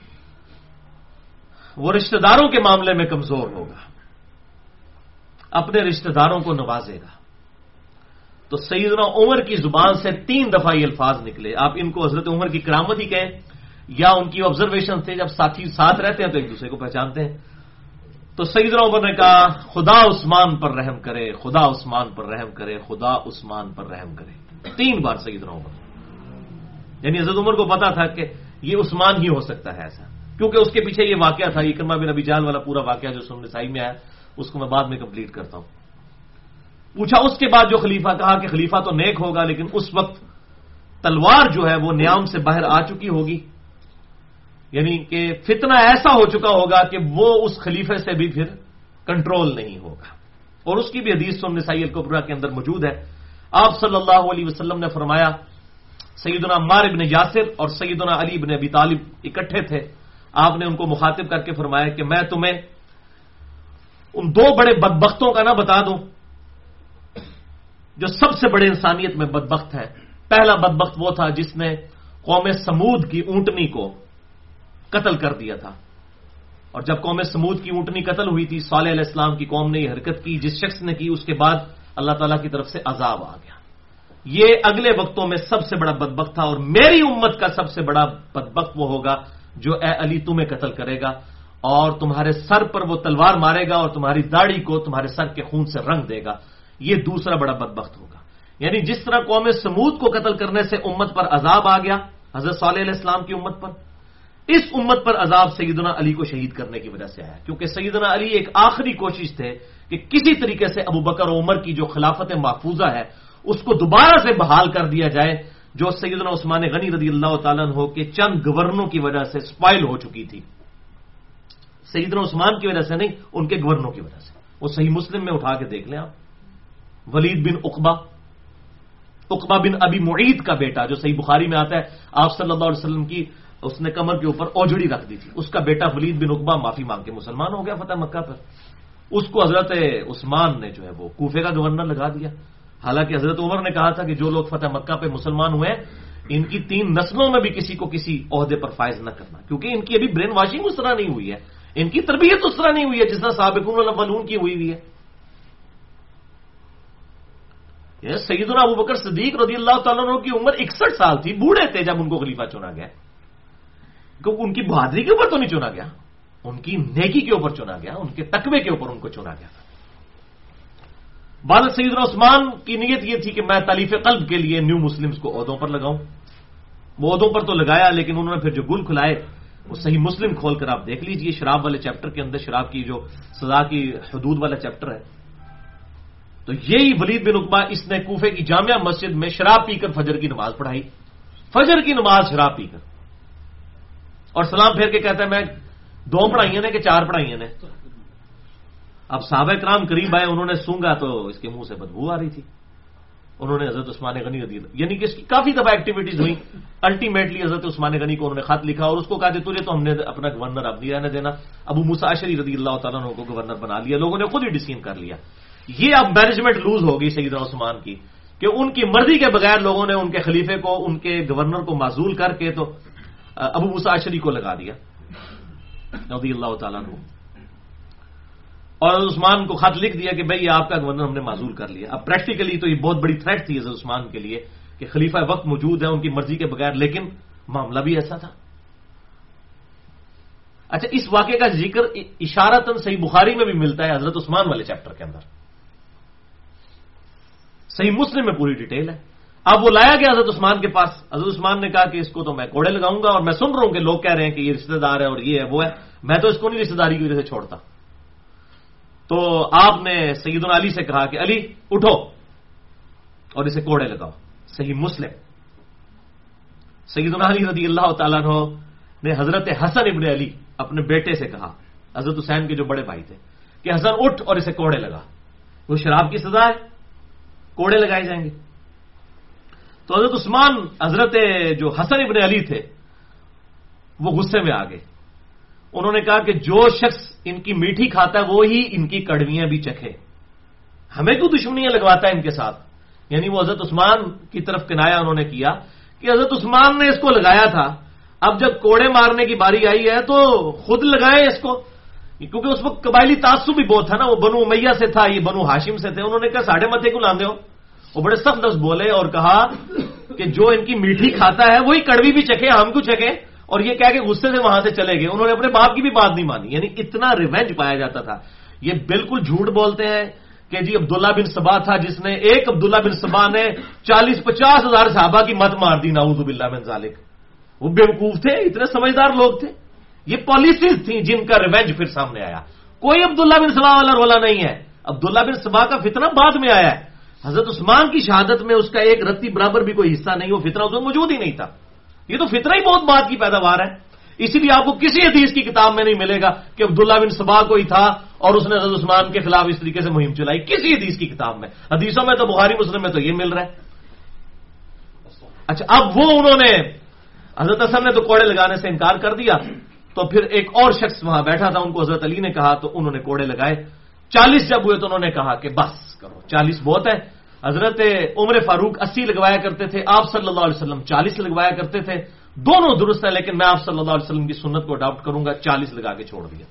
وہ رشتہ داروں کے معاملے میں کمزور ہوگا، اپنے رشتہ داروں کو نوازے گا. تو سیدنا عمر کی زبان سے تین دفعہ یہ الفاظ نکلے. آپ ان کو حضرت عمر کی کرامت ہی کہیں یا ان کی آبزرویشن تھے، جب ساتھی ساتھ رہتے ہیں تو ایک دوسرے کو پہچانتے ہیں. تو سیدنا عمر نے کہا خدا عثمان پر رحم کرے، خدا عثمان پر رحم کرے، خدا عثمان پر رحم کرے. تین بار سیدنا عمر، یعنی حضرت عمر کو پتا تھا کہ یہ عثمان ہی ہو سکتا ہے ایسا، کیونکہ اس کے پیچھے یہ واقعہ تھا، اکرمہ بن ابی جہل والا پورا واقعہ جو سنن نسائی میں آیا، اس کو میں بعد میں کمپلیٹ کرتا ہوں. پوچھا اس کے بعد جو خلیفہ، کہا کہ خلیفہ تو نیک ہوگا لیکن اس وقت تلوار جو ہے وہ نیام سے باہر آ چکی ہوگی، یعنی کہ فتنہ ایسا ہو چکا ہوگا کہ وہ اس خلیفے سے بھی پھر کنٹرول نہیں ہوگا. اور اس کی بھی حدیث سنن نسائی الکبریٰ کے اندر موجود ہے. آپ صلی اللہ علیہ وسلم نے فرمایا، سیدنا عمار بن یاسر اور سیدنا علی بن ابی طالب اکٹھے تھے. آپ نے ان کو مخاطب کر کے فرمایا کہ میں تمہیں ان دو بڑے بدبختوں کا نہ بتا دوں جو سب سے بڑے انسانیت میں بدبخت ہے. پہلا بدبخت وہ تھا جس نے قوم سمود کی اونٹنی کو قتل کر دیا تھا. اور جب قوم سمود کی اونٹنی قتل ہوئی تھی، صالح علیہ السلام کی قوم نے یہ حرکت کی، جس شخص نے کی، اس کے بعد اللہ تعالیٰ کی طرف سے عذاب آ گیا. یہ اگلے وقتوں میں سب سے بڑا بدبخت تھا، اور میری امت کا سب سے بڑا بدبخت وہ ہوگا جو اے علی تمہیں قتل کرے گا اور تمہارے سر پر وہ تلوار مارے گا اور تمہاری داڑھی کو تمہارے سر کے خون سے رنگ دے گا. یہ دوسرا بڑا بدبخت ہوگا. یعنی جس طرح قوم سمود کو قتل کرنے سے امت پر عذاب آ گیا حضرت صالح علیہ السلام کی امت پر، اس امت پر عذاب سیدنا علی کو شہید کرنے کی وجہ سے آیا. کیونکہ سیدنا علی ایک آخری کوشش تھے کہ کسی طریقے سے ابو بکر و عمر کی جو خلافت محفوظہ ہے اس کو دوبارہ سے بحال کر دیا جائے، جو سیدنا عثمان غنی رضی اللہ تعالیٰ عنہ کے چند گورنروں کی وجہ سے سپائل ہو چکی تھی. سیدنا عثمان کی وجہ سے نہیں، ان کے گورنروں کی وجہ سے. وہ صحیح مسلم میں اٹھا کے دیکھ لیں آپ، ولید بن عقبہ، عقبہ بن ابی معید کا بیٹا جو صحیح بخاری میں آتا ہے، آپ صلی اللہ علیہ وسلم کی اس نے کمر کے اوپر اوجڑی رکھ دی تھی، اس کا بیٹا ولید بن عقبہ معافی مانگ کے مسلمان ہو گیا فتح مکہ پر. اس کو حضرت عثمان نے جو ہے وہ کوفے کا گورنر لگا دیا. حالانکہ حضرت عمر نے کہا تھا کہ جو لوگ فتح مکہ پہ مسلمان ہوئے ان کی تین نسلوں میں بھی کسی کو کسی عہدے پر فائز نہ کرنا، کیونکہ ان کی ابھی برین واشنگ اس طرح نہیں ہوئی ہے، ان کی تربیت اس طرح نہیں ہوئی ہے جس طرح سابقون الاولون کی ہوئی ہوئی ہے. سیدنا ابو بکر صدیق رضی اللہ تعالیٰ عنہ کی عمر اکسٹھ سال تھی، بوڑھے تھے جب ان کو خلیفہ چنا گیا. کیونکہ ان کی بہادری کے اوپر تو نہیں چنا گیا، ان کی نیکی کے اوپر چنا گیا، ان کے تقوی کے اوپر ان کو چنا گیا. بعد سیدنا عثمان کی نیت یہ تھی کہ میں تالیف قلب کے لیے نیو مسلمز کو عہدوں پر لگاؤں. وہ عہدوں پر تو لگایا، لیکن انہوں نے پھر جو گل کھلائے وہ صحیح مسلم کھول کر آپ دیکھ لیجئے، شراب والے چیپٹر کے اندر شراب کی جو سزا کی حدود والا چیپٹر ہے. تو یہی ولید بن عقبہ، اس نے کوفے کی جامعہ مسجد میں شراب پی کر فجر کی نماز پڑھائی، فجر کی نماز شراب پی کر، اور سلام پھیر کے کہتا ہے میں دو پڑھائی نے کہ چار پڑھائی نے. اب صحابہ کرام قریب آئے، انہوں نے سونگا تو اس کے منہ سے بدبو آ رہی تھی. انہوں نے حضرت عثمان غنی رضی اللہ، یعنی کہ اس کی کافی دفعہ ایکٹیویٹیز ہوئی. الٹیمیٹلی حضرت عثمان غنی کو انہوں نے خط لکھا اور اس کو کہا کہ تجھے تو ہم نے اپنا گورنر اب نہیں رہنے دینا. ابو موسیٰ اشعری رضی اللہ تعالیٰ عنہ کو گورنر بنا لیا، لوگوں نے خود ہی ڈسین کر لیا. یہ اب مینجمنٹ لوز ہو گئی سیدنا عثمان کی کہ ان کی مرضی کے بغیر لوگوں نے ان کے خلیفے کو، ان کے گورنر کو معزول کر کے تو ابو موسیٰ اشعری کو لگا دیا رضی اللہ تعالیٰ عنہ. اور عثمان کو خط لکھ دیا کہ بھئی یہ آپ کا گورنر ہم نے معزول کر لیا. اب پریکٹیکلی تو یہ بہت بڑی تھریٹ تھی حضرت عثمان کے لیے کہ خلیفہ وقت موجود ہے ان کی مرضی کے بغیر، لیکن معاملہ بھی ایسا تھا. اچھا، اس واقعے کا ذکر اشارتاً صحیح بخاری میں بھی ملتا ہے حضرت عثمان والے چیپٹر کے اندر، صحیح مسلم میں پوری ڈیٹیل ہے. اب وہ لایا گیا حضرت عثمان کے پاس. حضرت عثمان نے کہا کہ اس کو تو میں کوڑے لگاؤں گا، اور میں سن رہا ہوں کہ لوگ کہہ رہے ہیں کہ یہ رشتہ دار ہے اور یہ ہے وہ ہے، میں تو اس کو نہیں رشتہ داری کی وجہ سے چھوڑتا. تو آپ نے سیدنا علی سے کہا کہ علی اٹھو اور اسے کوڑے لگاؤ. صحیح مسلم. سیدنا علی رضی اللہ تعالیٰ عنہ نے حضرت حسن ابن علی اپنے بیٹے سے کہا، حضرت حسین کے جو بڑے بھائی تھے، کہ حسن اٹھ اور اسے کوڑے لگا. وہ شراب کی سزا ہے، کوڑے لگائے جائیں گے. تو حضرت عثمان، حضرت جو حسن ابن علی تھے وہ غصے میں آ گئے. انہوں نے کہا کہ جو شخص ان کی میٹھی کھاتا ہے وہی ان کی کڑویاں بھی چکھے، ہمیں کیوں دشمنیاں لگواتا ہے ان کے ساتھ. یعنی وہ حضرت عثمان کی طرف کنایا انہوں نے کیا کہ حضرت عثمان نے اس کو لگایا تھا، اب جب کوڑے مارنے کی باری آئی ہے تو خود لگائے اس کو، کیونکہ اس وقت قبائلی تعصب بھی بہت تھا نا، وہ بنو امیہ سے تھا، یہ بنو ہاشم سے تھے. انہوں نے کہا ساڑھے متے کو لاندے ہو. وہ بڑے سخت لفظ بولے اور کہا کہ جو ان کی میٹھی کھاتا ہے وہی کڑوی بھی چکھے، ہم کیوں چکھے؟ اور یہ کہہ کے غصے سے وہاں سے چلے گئے. انہوں نے اپنے باپ کی بھی بات نہیں مانی. یعنی اتنا ریونج پایا جاتا تھا. یہ بالکل جھوٹ بولتے ہیں کہ جی عبداللہ بن سبا تھا جس نے، ایک عبداللہ بن سبا نے چالیس پچاس ہزار صحابہ کی مت مار دی، نعوذ باللہ من ذالک. وہ بیوقوف تھے، اتنے سمجھدار لوگ تھے. یہ پالیسیز تھیں جن کا ریونج پھر سامنے آیا. کوئی عبداللہ بن سبا والا رولا نہیں ہے. عبداللہ بن سبا کا فتنہ بعد میں آیا ہے. حضرت عثمان کی شہادت میں اس کا ایک رتی برابر بھی کوئی حصہ نہیں، وہ فتنہ اس میں موجود ہی نہیں تھا. یہ تو فتنہ ہی بہت بات کی پیداوار ہے. اسی لیے آپ کو کسی حدیث کی کتاب میں نہیں ملے گا کہ عبداللہ بن سبا کوئی تھا اور اس نے حضرت عثمان کے خلاف اس طریقے سے مہم چلائی. کسی حدیث کی کتاب میں، حدیثوں میں تو بخاری مسلم میں تو یہ مل رہا ہے. اچھا، اب وہ انہوں نے حضرت حسن نے تو کوڑے لگانے سے انکار کر دیا، تو پھر ایک اور شخص وہاں بیٹھا تھا، ان کو حضرت علی نے کہا تو انہوں نے کوڑے لگائے. چالیس جب ہوئے تو انہوں نے کہا کہ بس کرو، چالیس بہت ہے. حضرت عمر فاروق اسی لگوایا کرتے تھے، آپ صلی اللہ علیہ وسلم چالیس لگوایا کرتے تھے. دونوں درست ہے، لیکن میں آپ صلی اللہ علیہ وسلم کی سنت کو اڈاپٹ کروں گا، چالیس لگا کے چھوڑ دیا.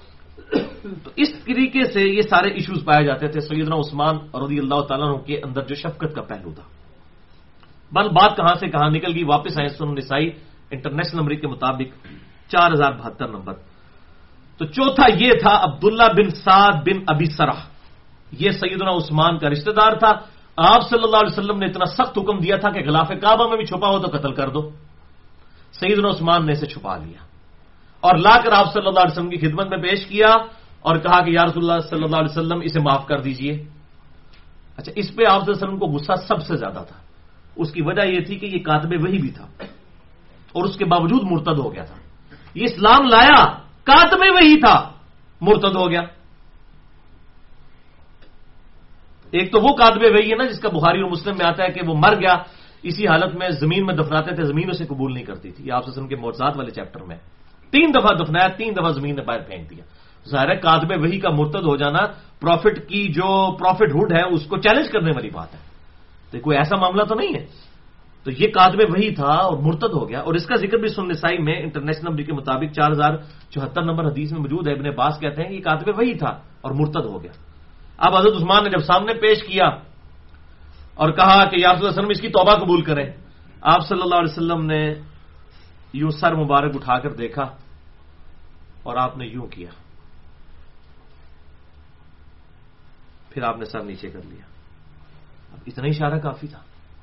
تو اس طریقے سے یہ سارے ایشوز پائے جاتے تھے. سیدنا عثمان رضی اللہ تعالیٰ عنہ کے اندر جو شفقت کا پہلو تھا. بل بات کہاں سے کہاں نکل گئی، واپس آئے سنن نسائی انٹرنیشنل نمبر کے مطابق چار ہزار بہتر نمبر. تو چوتھا یہ تھا عبداللہ بن سعد بن ابی سرح. یہ سیدنا عثمان کا رشتہ دار تھا. آپ صلی اللہ علیہ وسلم نے اتنا سخت حکم دیا تھا کہ غلاف کعبہ میں بھی چھپا ہو تو قتل کر دو. سیدنا عثمان نے اسے چھپا لیا اور لا کر آپ صلی اللہ علیہ وسلم کی خدمت میں پیش کیا اور کہا کہ یا رسول اللہ صلی اللہ علیہ وسلم اسے معاف کر دیجئے. اچھا، اس پہ آپ صلی اللہ علیہ وسلم کو غصہ سب سے زیادہ تھا. اس کی وجہ یہ تھی کہ یہ کاتب وحی بھی تھا اور اس کے باوجود مرتد ہو گیا تھا. یہ اسلام لایا، کاتب وحی تھا، مرتد ہو گیا. ایک تو وہ کاتب وحی ہے نا جس کا بخاری اور مسلم میں آتا ہے کہ وہ مر گیا، اسی حالت میں زمین میں دفناتے تھے، زمین اسے قبول نہیں کرتی تھی. آپ صلی اللہ علیہ وسلم کے معجزات والے چیپٹر میں تین دفعہ دفنایا، تین دفعہ زمین نے باہر پھینک دیا. ظاہر ہے کاتب وحی کا مرتد ہو جانا پروفٹ کی جو پروفٹ ہوڈ ہے اس کو چیلنج کرنے والی بات ہے. تو کوئی ایسا معاملہ تو نہیں ہے. تو یہ کاتب وحی تھا اور مرتد ہو گیا. اور اس کا ذکر بھی سنن نسائی میں انٹرنیشنل نمبر کے مطابق چار ہزار چوہتر نمبر حدیث میں موجود ہے. ابن عباس کہتے ہیں کہ یہ کاتب وحی تھا اور مرتد ہو گیا. اب حضرت عثمان نے جب سامنے پیش کیا اور کہا کہ یا رسول اللہ صلی اللہ علیہ وسلم اس کی توبہ قبول کریں، آپ صلی اللہ علیہ وسلم نے یوں سر مبارک اٹھا کر دیکھا اور آپ نے یوں کیا، پھر آپ نے سر نیچے کر لیا. اب اتنا اشارہ کافی تھا.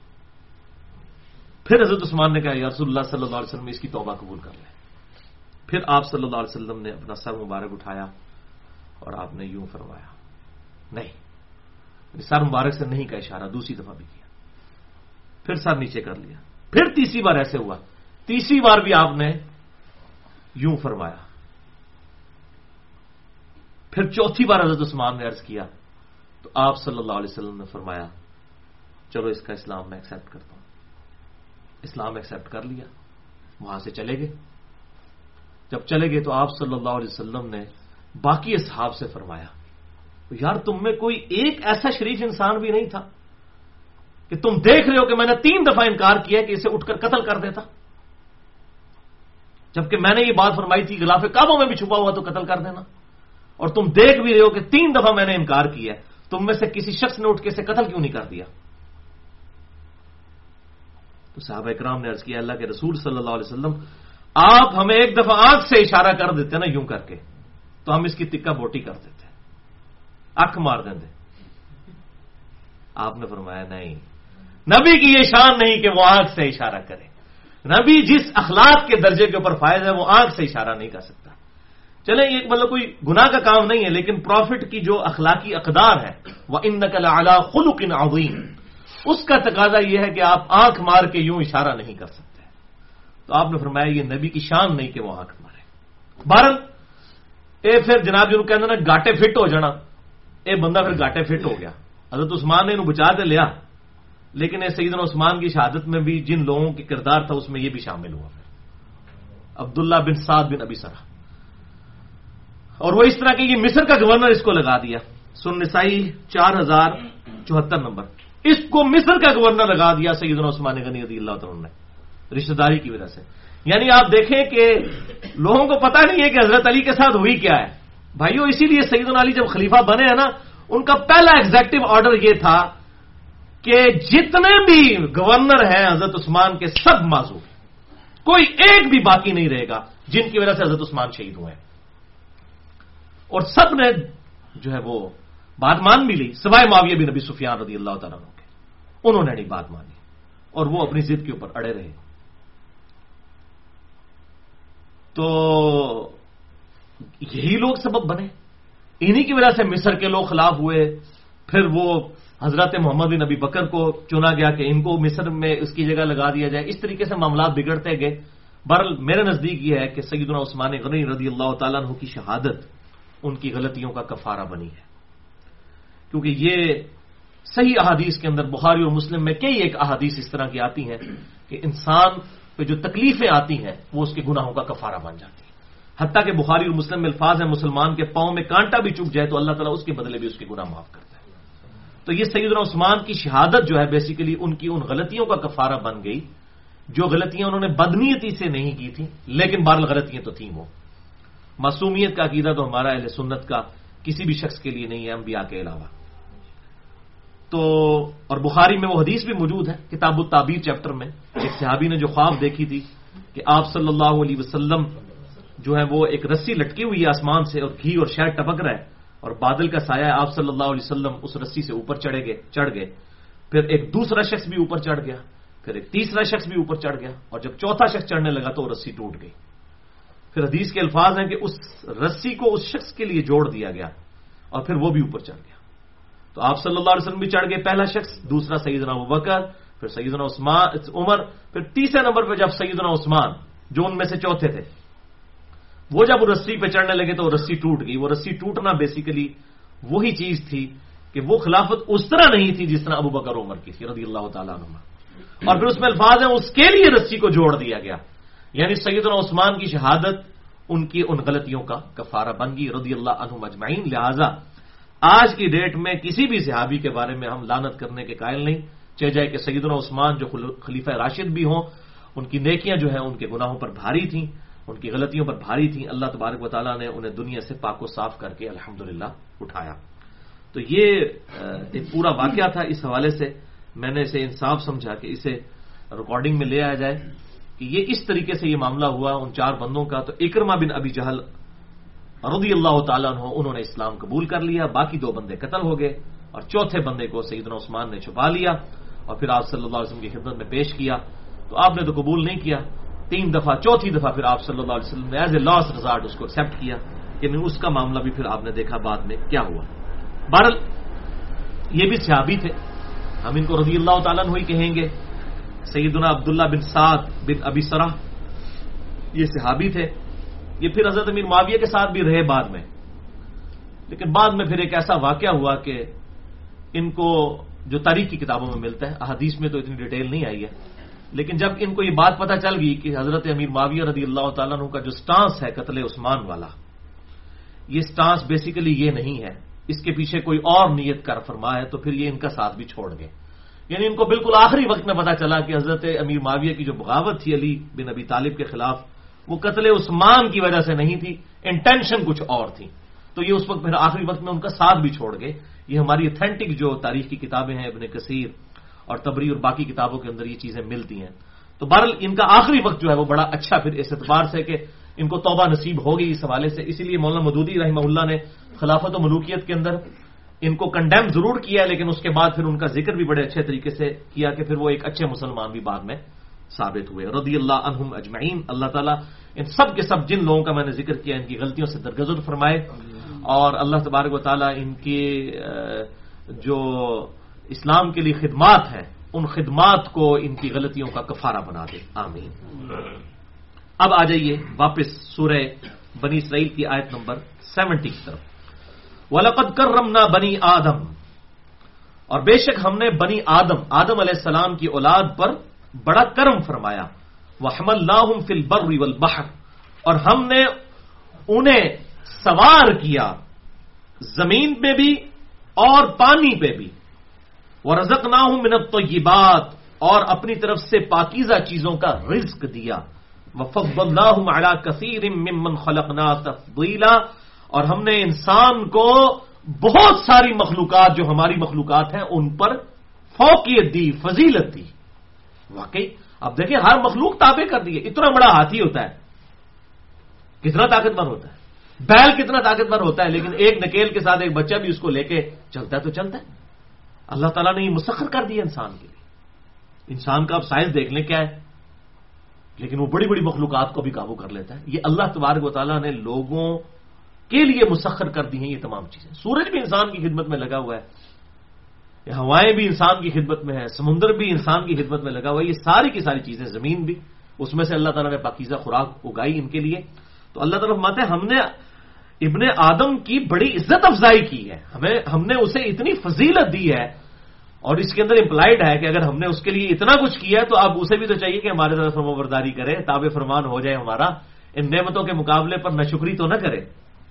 پھر حضرت عثمان نے کہا یا رسول اللہ صلی اللہ علیہ وسلم اس کی توبہ قبول کر لیں. پھر آپ صلی اللہ علیہ وسلم نے اپنا سر مبارک اٹھایا اور آپ نے یوں فرمایا، نہیں، سر مبارک سے نہیں کا اشارہ دوسری دفعہ بھی کیا. پھر سر نیچے کر لیا. پھر تیسری بار ایسے ہوا، تیسری بار بھی آپ نے یوں فرمایا. پھر چوتھی بار حضرت عثمان نے عرض کیا تو آپ صلی اللہ علیہ وسلم نے فرمایا چلو اس کا اسلام میں ایکسیپٹ کرتا ہوں. اسلام ایکسیپٹ کر لیا. وہاں سے چلے گئے. جب چلے گئے تو آپ صلی اللہ علیہ وسلم نے باقی اصحاب سے فرمایا یار تم میں کوئی ایک ایسا شریف انسان بھی نہیں تھا کہ تم دیکھ رہے ہو کہ میں نے تین دفعہ انکار کیا کہ اسے اٹھ کر قتل کر دیتا، جبکہ میں نے یہ بات فرمائی تھی غلاف کعبوں میں بھی چھپا ہوا تو قتل کر دینا، اور تم دیکھ بھی رہے ہو کہ تین دفعہ میں نے انکار کیا ہے. تم میں سے کسی شخص نے اٹھ کے اسے قتل کیوں نہیں کر دیا؟ تو صحابہ اکرام نے عرض کیا اللہ کے رسول صلی اللہ علیہ وسلم آپ ہمیں ایک دفعہ آنکھ سے اشارہ کر دیتے نا یوں کر کے تو ہم اس کی تکا بوٹی کر دیتے، اکھ مار دیتے. آپ نے فرمایا نہیں، نبی کی یہ شان نہیں کہ وہ آنکھ سے اشارہ کرے. نبی جس اخلاق کے درجے کے اوپر فائز ہے وہ آنکھ سے اشارہ نہیں کر سکتا. چلیں یہ مطلب کوئی گناہ کا کام نہیں ہے، لیکن پروفٹ کی جو اخلاقی اقدار ہے وَإِنَّكَ لَعَلَىٰ خُلُقٍ عَظِيمٍ، اس کا تقاضا یہ ہے کہ آپ آنکھ مار کے یوں اشارہ نہیں کر سکتے. تو آپ نے فرمایا یہ نبی کی شان نہیں کہ وہ آنکھ مارے. بہرحال اے پھر جناب جنہوں کہتے نا گاٹے فٹ ہو جانا، اے بندہ پھر گاٹے فٹ ہو گیا. حضرت عثمان نے انہوں بچا دے لیا، لیکن اے سیدنا عثمان کی شہادت میں بھی جن لوگوں کی کردار تھا اس میں یہ بھی شامل ہوا. پھر عبداللہ بن سعد بن ابی سرح، اور وہ اس طرح کہ یہ مصر کا گورنر اس کو لگا دیا. سنن نسائی چار ہزار چوہتر نمبر، اس کو مصر کا گورنر لگا دیا سیدنا عثمان غنی رضی اللہ تعالیٰ نے. رشتہ داری کی وجہ سے. یعنی آپ دیکھیں کہ لوگوں کو پتہ نہیں ہے کہ حضرت علی کے ساتھ ہوئی کیا ہے بھائیو. اسی لیے سیدنا علی جب خلیفہ بنے ہیں نا، ان کا پہلا ایگزیکٹو آرڈر یہ تھا کہ جتنے بھی گورنر ہیں حضرت عثمان کے سب معزول، کوئی ایک بھی باقی نہیں رہے گا جن کی وجہ سے حضرت عثمان شہید ہوئے. اور سب نے جو ہے وہ بات مان بھی لی سوائے معاویہ بن ابی سفیان رضی اللہ تعالیٰ عنہ کے. انہوں نے نہیں بات مانی اور وہ اپنی ضد کے اوپر اڑے رہے. تو یہی لوگ سبب بنے، انہی کی وجہ سے مصر کے لوگ خلاف ہوئے. پھر وہ حضرت محمد بن نبی بکر کو چنا گیا کہ ان کو مصر میں اس کی جگہ لگا دیا جائے. اس طریقے سے معاملات بگڑتے گئے. بہرحال میرے نزدیک یہ ہے کہ سیدنا عثمان غنی رضی اللہ تعالیٰ عنہ کی شہادت ان کی غلطیوں کا کفارہ بنی ہے، کیونکہ یہ صحیح احادیث کے اندر بخاری اور مسلم میں کئی ایک احادیث اس طرح کی آتی ہیں کہ انسان پہ جو تکلیفیں آتی ہیں وہ اس کے گناہوں کا کفارہ بن جاتی ہیں. حتیٰ کہ بخاری اور مسلم میں الفاظ ہیں مسلمان کے پاؤں میں کانٹا بھی چک جائے تو اللہ تعالیٰ اس کے بدلے بھی اس کے گناہ معاف کرتا ہے. تو یہ سیدنا عثمان کی شہادت جو ہے بیسیکلی ان کی ان غلطیوں کا کفارہ بن گئی جو غلطیاں انہوں نے بدنیتی سے نہیں کی تھیں، لیکن بہرحال غلطیاں تو تھیں. وہ معصومیت کا عقیدہ تو ہمارا اہل سنت کا کسی بھی شخص کے لیے نہیں ہے انبیاء کے علاوہ. تو اور بخاری میں وہ حدیث بھی موجود ہے کتاب التعبیر چیپٹر میں. ایک صحابی نے جو خواب دیکھی تھی کہ آپ صلی اللہ علیہ وسلم جو ہے وہ ایک رسی لٹکی ہوئی ہے آسمان سے اور گھی اور شہد ٹپک رہا ہے اور بادل کا سایہ ہے. آپ صلی اللہ علیہ وسلم اس رسی سے اوپر چڑھے گئے چڑھ گئے پھر ایک دوسرا شخص بھی اوپر چڑھ گیا، پھر ایک تیسرا شخص بھی اوپر چڑھ گیا اور جب چوتھا شخص چڑھنے لگا تو وہ رسی ٹوٹ گئی. پھر حدیث کے الفاظ ہیں کہ اس رسی کو اس شخص کے لیے جوڑ دیا گیا اور پھر وہ بھی اوپر چڑھ گیا. تو آپ صلی اللہ علیہ وسلم بھی چڑھ گئے، پہلا شخص، دوسرا سیدنا ابوبکر، پھر سیدنا عثمان عمر، پھر تیسرے نمبر پہ جب سیدنا عثمان جو ان میں سے چوتھے تھے وہ جب رسی پہ چڑھنے لگے تو وہ رسی ٹوٹ گئی. وہ رسی ٹوٹنا بیسیکلی وہی چیز تھی کہ وہ خلافت اس طرح نہیں تھی جس طرح ابوبکر عمر کی تھی رضی اللہ تعالیٰ عنہ. اور پھر اس میں الفاظ ہیں اس کے لیے رسی کو جوڑ دیا گیا. یعنی سیدنا عثمان کی شہادت ان کی ان غلطیوں کا کفارہ بن گئی رضی اللہ عنہم اجمعین. لہذا آج کی ڈیٹ میں کسی بھی صحابی کے بارے میں ہم لعنت کرنے کے قائل نہیں، چاہے جائے کہ سیدنا عثمان جو خلیفہ راشد بھی ہوں، ان کی نیکیاں جو ہیں ان کے گناہوں پر بھاری تھیں، ان کی غلطیوں پر بھاری تھیں. اللہ تبارک و تعالیٰ نے انہیں دنیا سے پاک و صاف کر کے الحمدللہ اٹھایا. تو یہ ایک پورا واقعہ تھا. اس حوالے سے میں نے اسے انصاف سمجھا کہ اسے ریکارڈنگ میں لے آیا جائے کہ یہ اس طریقے سے یہ معاملہ ہوا ان چار بندوں کا. تو اکرمہ بن ابی جہل رضی اللہ تعالیٰ عنہ انہوں نے اسلام قبول کر لیا، باقی دو بندے قتل ہو گئے اور چوتھے بندے کو سیدنا عثمان نے چھپا لیا اور پھر آپ صلی اللہ علیہ وسلم کی خدمت میں پیش کیا. تو آپ نے تو قبول نہیں کیا تین دفعہ، چوتھی دفعہ پھر آپ صلی اللہ علیہ وسلم نے ایز اے لاسٹ ریزارٹ اس کو ایکسیپٹ کیا کہ اس کا معاملہ بھی پھر آپ نے دیکھا بعد میں کیا ہوا. بہرحال یہ بھی صحابی تھے، ہم ان کو رضی اللہ تعالیٰ عنہ ہی کہیں گے. سیدنا عبداللہ بن سعد بن ابی سرح یہ صحابی تھے. یہ پھر حضرت امیر معاویہ کے ساتھ بھی رہے بعد میں، لیکن بعد میں پھر ایک ایسا واقعہ ہوا کہ ان کو جو تاریخ کی کتابوں میں ملتا ہے، احادیث میں تو اتنی ڈیٹیل نہیں آئی ہے، لیکن جب ان کو یہ بات پتہ چل گئی کہ حضرت امیر معاویہ رضی اللہ تعالیٰ عنہ کا جو سٹانس ہے قتل عثمان والا، یہ سٹانس بیسیکلی یہ نہیں ہے، اس کے پیچھے کوئی اور نیت کر فرما ہے، تو پھر یہ ان کا ساتھ بھی چھوڑ گئے. یعنی ان کو بالکل آخری وقت میں پتہ چلا کہ حضرت امیر معاویہ کی جو بغاوت تھی علی بن ابی طالب کے خلاف، وہ قتل عثمان کی وجہ سے نہیں تھی، انٹینشن کچھ اور تھی. تو یہ اس وقت پھر آخری وقت میں ان کا ساتھ بھی چھوڑ گئے. یہ ہماری اتھینٹک جو تاریخ کی کتابیں ہیں ابن کثیر اور تبری اور باقی کتابوں کے اندر یہ چیزیں ملتی ہیں. تو بہرحال ان کا آخری وقت جو ہے وہ بڑا اچھا پھر اس اعتبار سے کہ ان کو توبہ نصیب ہو گئی اس حوالے سے. اسی لیے مولانا مودودی رحمہ اللہ نے خلافت و ملوکیت کے اندر ان کو کنڈیم ضرور کیا، لیکن اس کے بعد پھر ان کا ذکر بھی بڑے اچھے طریقے سے کیا کہ پھر وہ ایک اچھے مسلمان بھی بعد میں ثابت ہوئے رضی اللہ عنہم اجمعین. اللہ تعالیٰ ان سب کے سب جن لوگوں کا میں نے ذکر کیا ان کی غلطیوں سے درگزر فرمائے، اور اللہ تبارک و تعالیٰ ان کی جو اسلام کے لیے خدمات ہیں ان خدمات کو ان کی غلطیوں کا کفارہ بنا دے، آمین. اب آ جائیے واپس سورہ بنی اسرائیل کی آیت نمبر سیونٹی کی طرف. وَلَقَدْ كَرَّمْنَا بَنِي آدم، اور بے شک ہم نے بنی آدم آدم علیہ السلام کی اولاد پر بڑا کرم فرمایا. وَحَمَلْنَاهُمْ فِي الْبَرِّ وَالْبَحْرِ، اور ہم نے انہیں سوار کیا زمین پہ بھی اور پانی پہ بھی. وَرَزَقْنَاهُمْ مِنَ الطَّيِّبَاتِ، اور اپنی طرف سے پاکیزہ چیزوں کا رزق دیا. وَفَضَّلْنَاهُمْ عَلَىٰ كَثِيرٍ مِّمَّنْ خَلَقْنَا تَفْضِيلًا، اور ہم نے انسان کو بہت ساری مخلوقات جو ہماری مخلوقات ہیں ان پر فوقیت دی، فضیلت دی. واقعی اب دیکھیں ہر مخلوق تابع کر دی ہے. اتنا بڑا ہاتھی ہوتا ہے، کتنا طاقتور ہوتا ہے، بیل کتنا طاقتور ہوتا ہے، لیکن ایک نکیل کے ساتھ ایک بچہ بھی اس کو لے کے چلتا ہے تو چلتا ہے. اللہ تعالیٰ نے یہ مسخر کر دیا انسان کے لیے. انسان کا اب سائز دیکھ لیں کیا ہے، لیکن وہ بڑی بڑی مخلوقات کو بھی قابو کر لیتا ہے. یہ اللہ تبارک و تعالیٰ نے لوگوں کے لیے مسخر کر دی ہیں یہ تمام چیزیں. سورج بھی انسان کی خدمت میں لگا ہوا ہے، یہ ہوائیں بھی انسان کی خدمت میں ہے، سمندر بھی انسان کی خدمت میں لگا ہوا ہے. یہ ساری کی ساری چیزیں، زمین بھی، اس میں سے اللہ تعالیٰ نے پاکیزہ خوراک اگائی ان کے لیے. تو اللہ تعالیٰ فرماتے ہیں ہم نے ابن آدم کی بڑی عزت افزائی کی ہے، ہمیں ہم نے اسے اتنی فضیلت دی ہے. اور اس کے اندر امپلائڈ ہے کہ اگر ہم نے اس کے لیے اتنا کچھ کیا ہے تو اب اسے بھی تو چاہیے کہ ہمارے طرف فرما برداری کرے، تابع فرمان ہو جائے ہمارا، ان نعمتوں کے مقابلے پر ناشکری تو نہ کرے.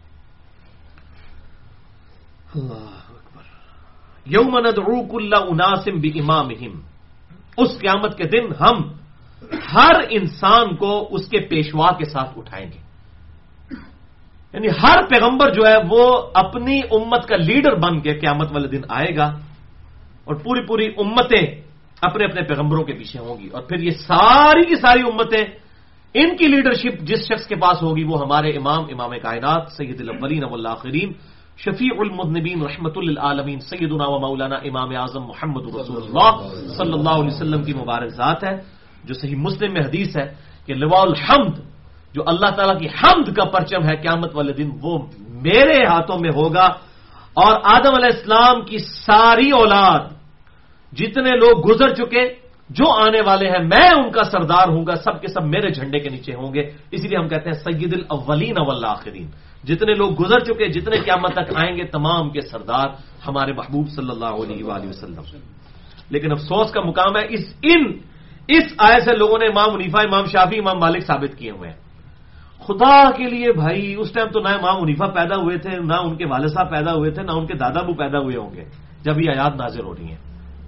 اللہ اکبر. یوم ندعو کل اناس بامامہم، اس قیامت کے دن ہم ہر انسان کو اس کے پیشوا کے ساتھ اٹھائیں گے. یعنی ہر پیغمبر جو ہے وہ اپنی امت کا لیڈر بن کے قیامت والے دن آئے گا اور پوری پوری امتیں اپنے اپنے پیغمبروں کے پیچھے ہوں گی. اور پھر یہ ساری کی ساری امتیں، ان کی لیڈرشپ جس شخص کے پاس ہوگی وہ ہمارے امام امام کائنات سید الاولین والآخرین شفیع المذنبین رحمت للعالمین سیدنا و مولانا امام اعظم محمد رسول اللہ صلی اللہ علیہ وسلم کی مبارک ذات ہے. جو صحیح مسلم میں حدیث ہے کہ لواء الحمد، جو اللہ تعالیٰ کی حمد کا پرچم ہے قیامت والے دن، وہ میرے ہاتھوں میں ہوگا. اور آدم علیہ السلام کی ساری اولاد، جتنے لوگ گزر چکے، جو آنے والے ہیں، میں ان کا سردار ہوں گا، سب کے سب میرے جھنڈے کے نیچے ہوں گے. اسی لیے ہم کہتے ہیں سید الاولین والآخرین. جتنے لوگ گزر چکے، جتنے قیامت تک آئیں گے، تمام کے سردار ہمارے محبوب صلی اللہ علیہ وآلہ وسلم. لیکن افسوس کا مقام ہے اس ان اس آیت سے لوگوں نے امام حنیفہ، امام شافعی، امام مالک ثابت کیے ہوئے ہیں. خدا کے لیے بھائی، اس ٹائم تو نہ امام حنیفہ پیدا ہوئے تھے، نہ ان کے والد صاحب پیدا ہوئے تھے، نہ ان کے دادا ابو پیدا ہوئے ہوں گے جب یہ آیات نازل ہو رہی ہیں.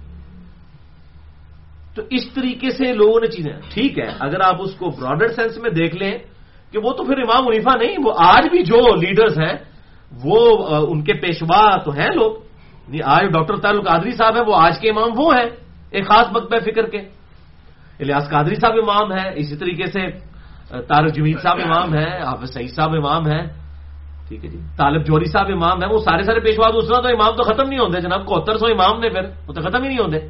تو اس طریقے سے لوگوں نے چیزیں، ٹھیک ہے اگر آپ اس کو براڈر سینس میں دیکھ لیں کہ وہ تو پھر امام حنیفہ نہیں، وہ آج بھی جو لیڈرز ہیں وہ ان کے پیشوا تو ہیں لوگ. آج ڈاکٹر طارق قادری صاحب ہیں، وہ آج کے امام وہ ہیں ایک خاص مکتبہ فکر کے. الیاس قادری صاحب امام ہیں، اسی طریقے سے طارق جمیل صاحب امام ہیں، حافظ سعید صاحب امام ہیں، ٹھیک ہے جی، طالب جوہری صاحب امام ہیں. وہ سارے سارے پیشوا، دوسرا تو امام تو ختم نہیں ہوتے جناب، کوہتر سو امام نے پھر وہ تو ختم ہی نہیں ہوتے.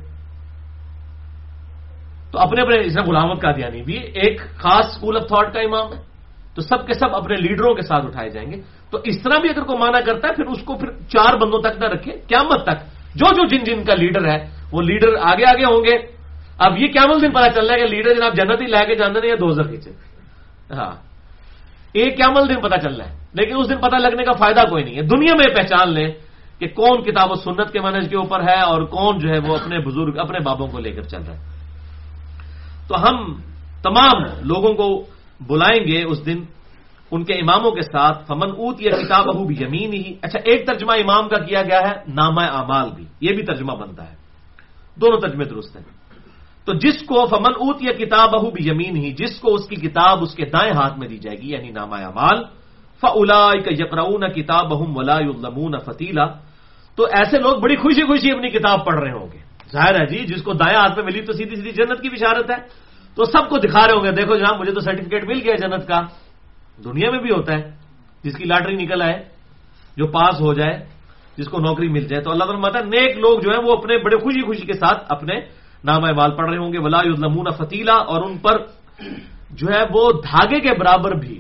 تو اپنے اپنے اس میں غلام احمد قادیانی بھی ایک خاص اسکول آف تھاٹ کا امام ہے. تو سب کے سب اپنے لیڈروں کے ساتھ اٹھائے جائیں گے. تو اس طرح بھی اگر کوئی مانا کرتا ہے پھر اس کو پھر چار بندوں تک نہ رکھے، قیامت تک جو جو جن جن کا لیڈر ہے وہ لیڈر آگے آگے ہوں گے. اب یہ قیامت دن پتا چل رہا ہے کہ لیڈر جناب جنت ہی لے کے جانے یا دوزخ کھینچے. ہاں ایک قیامت دن پتا چل رہا ہے، لیکن اس دن پتا لگنے کا فائدہ کوئی نہیں ہے. دنیا میں پہچان لیں کہ کون کتاب و سنت کے منہج کے اوپر ہے اور کون جو ہے وہ اپنے بزرگ اپنے بابوں کو لے کر چل رہا ہے. تو ہم تمام لوگوں کو بلائیں گے اس دن ان کے اماموں کے ساتھ. فمن اوت یا کتاب اہو بھی یمین ہی. اچھا ایک ترجمہ امام کا کیا گیا ہے نامہ اعمال بھی، یہ بھی ترجمہ بنتا ہے، دونوں ترجمے درست ہیں. تو جس کو فمن اوت یا کتاب اہو بھی یمین ہی، جس کو اس کی کتاب اس کے دائیں ہاتھ میں دی جائے گی یعنی نامہ اعمال، فاولئک یقرؤون کتابہم ولا یظلمون فتیلا. تو ایسے لوگ بڑی خوشی خوشی اپنی کتاب پڑھ رہے ہوں گے. ظاہر ہے جی، جس کو دائیں ہاتھ میں ملی تو سیدھی سیدھی جنت کی بشارت ہے. تو سب کو دکھا رہے ہوں گے دیکھو جناب مجھے تو سرٹیفکیٹ مل گیا جنت کا. دنیا میں بھی ہوتا ہے، جس کی لاٹری نکل آئے، جو پاس ہو جائے، جس کو نوکری مل جائے. تو اللہ تعالیٰ فرماتا ہے نیک لوگ جو ہیں وہ اپنے بڑے خوشی خوشی کے ساتھ اپنے نامہ اعمال پڑھ رہے ہوں گے. ولا یظلمون فتیلا، اور ان پر جو ہے وہ دھاگے کے برابر بھی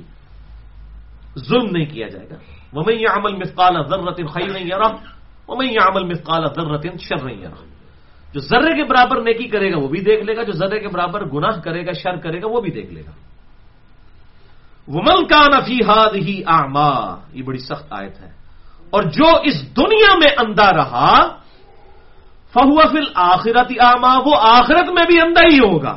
ظلم نہیں کیا جائے گا. ومن یعمل مثقال ذرۃ خیرا یرہ ومن یعمل مثقال ذرۃ شرا یرہ. جو ذرے کے برابر نیکی کرے گا وہ بھی دیکھ لے گا، جو ذرے کے برابر گناہ کرے گا، شر کرے گا، وہ بھی دیکھ لے گا. ومن کان فی ہذہ اعمی، یہ بڑی سخت آیت ہے. اور جو اس دنیا میں اندھا رہا فہو فی الآخرۃ اعمی، وہ آخرت میں بھی اندھا ہی ہوگا.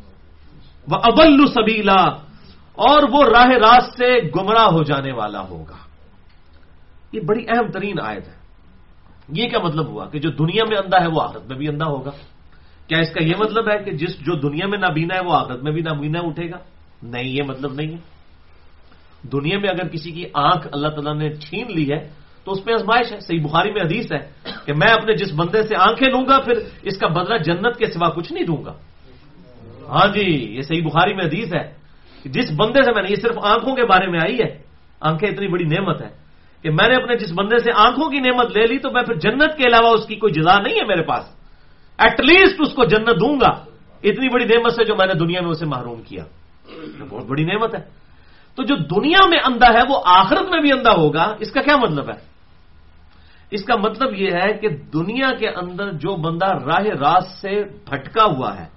وأضل سبیلا، اور وہ راہ راست سے گمراہ ہو جانے والا ہوگا. یہ بڑی اہم ترین آیت ہے. یہ کیا مطلب ہوا کہ جو دنیا میں اندھا ہے وہ آخرت میں بھی اندھا ہوگا. کیا اس کا یہ مطلب ہے کہ جس جو دنیا میں نابینا ہے وہ آخرت میں بھی نابینا اٹھے گا؟ نہیں، یہ مطلب نہیں ہے۔ دنیا میں اگر کسی کی آنکھ اللہ تعالیٰ نے چھین لی ہے تو اس میں آزمائش ہے۔ صحیح بخاری میں حدیث ہے کہ میں اپنے جس بندے سے آنکھیں لوں گا پھر اس کا بدلہ جنت کے سوا کچھ نہیں دوں گا۔ ہاں جی، یہ صحیح بخاری میں حدیث ہے کہ جس بندے سے میں نے، یہ صرف آنکھوں کے بارے میں آئی ہے، آنکھیں اتنی بڑی نعمت ہے کہ میں نے اپنے جس بندے سے آنکھوں کی نعمت لے لی تو میں پھر جنت کے علاوہ اس کی کوئی جزا نہیں ہے میرے پاس، ایٹ لیسٹ اس کو جنت دوں گا اتنی بڑی نعمت سے جو میں نے دنیا میں اسے محروم کیا۔ بہت بڑی نعمت ہے۔ تو جو دنیا میں اندھا ہے وہ آخرت میں بھی اندھا ہوگا۔ اس کا کیا مطلب ہے؟ اس کا مطلب یہ ہے کہ دنیا کے اندر جو بندہ راہ راست سے بھٹکا ہوا ہے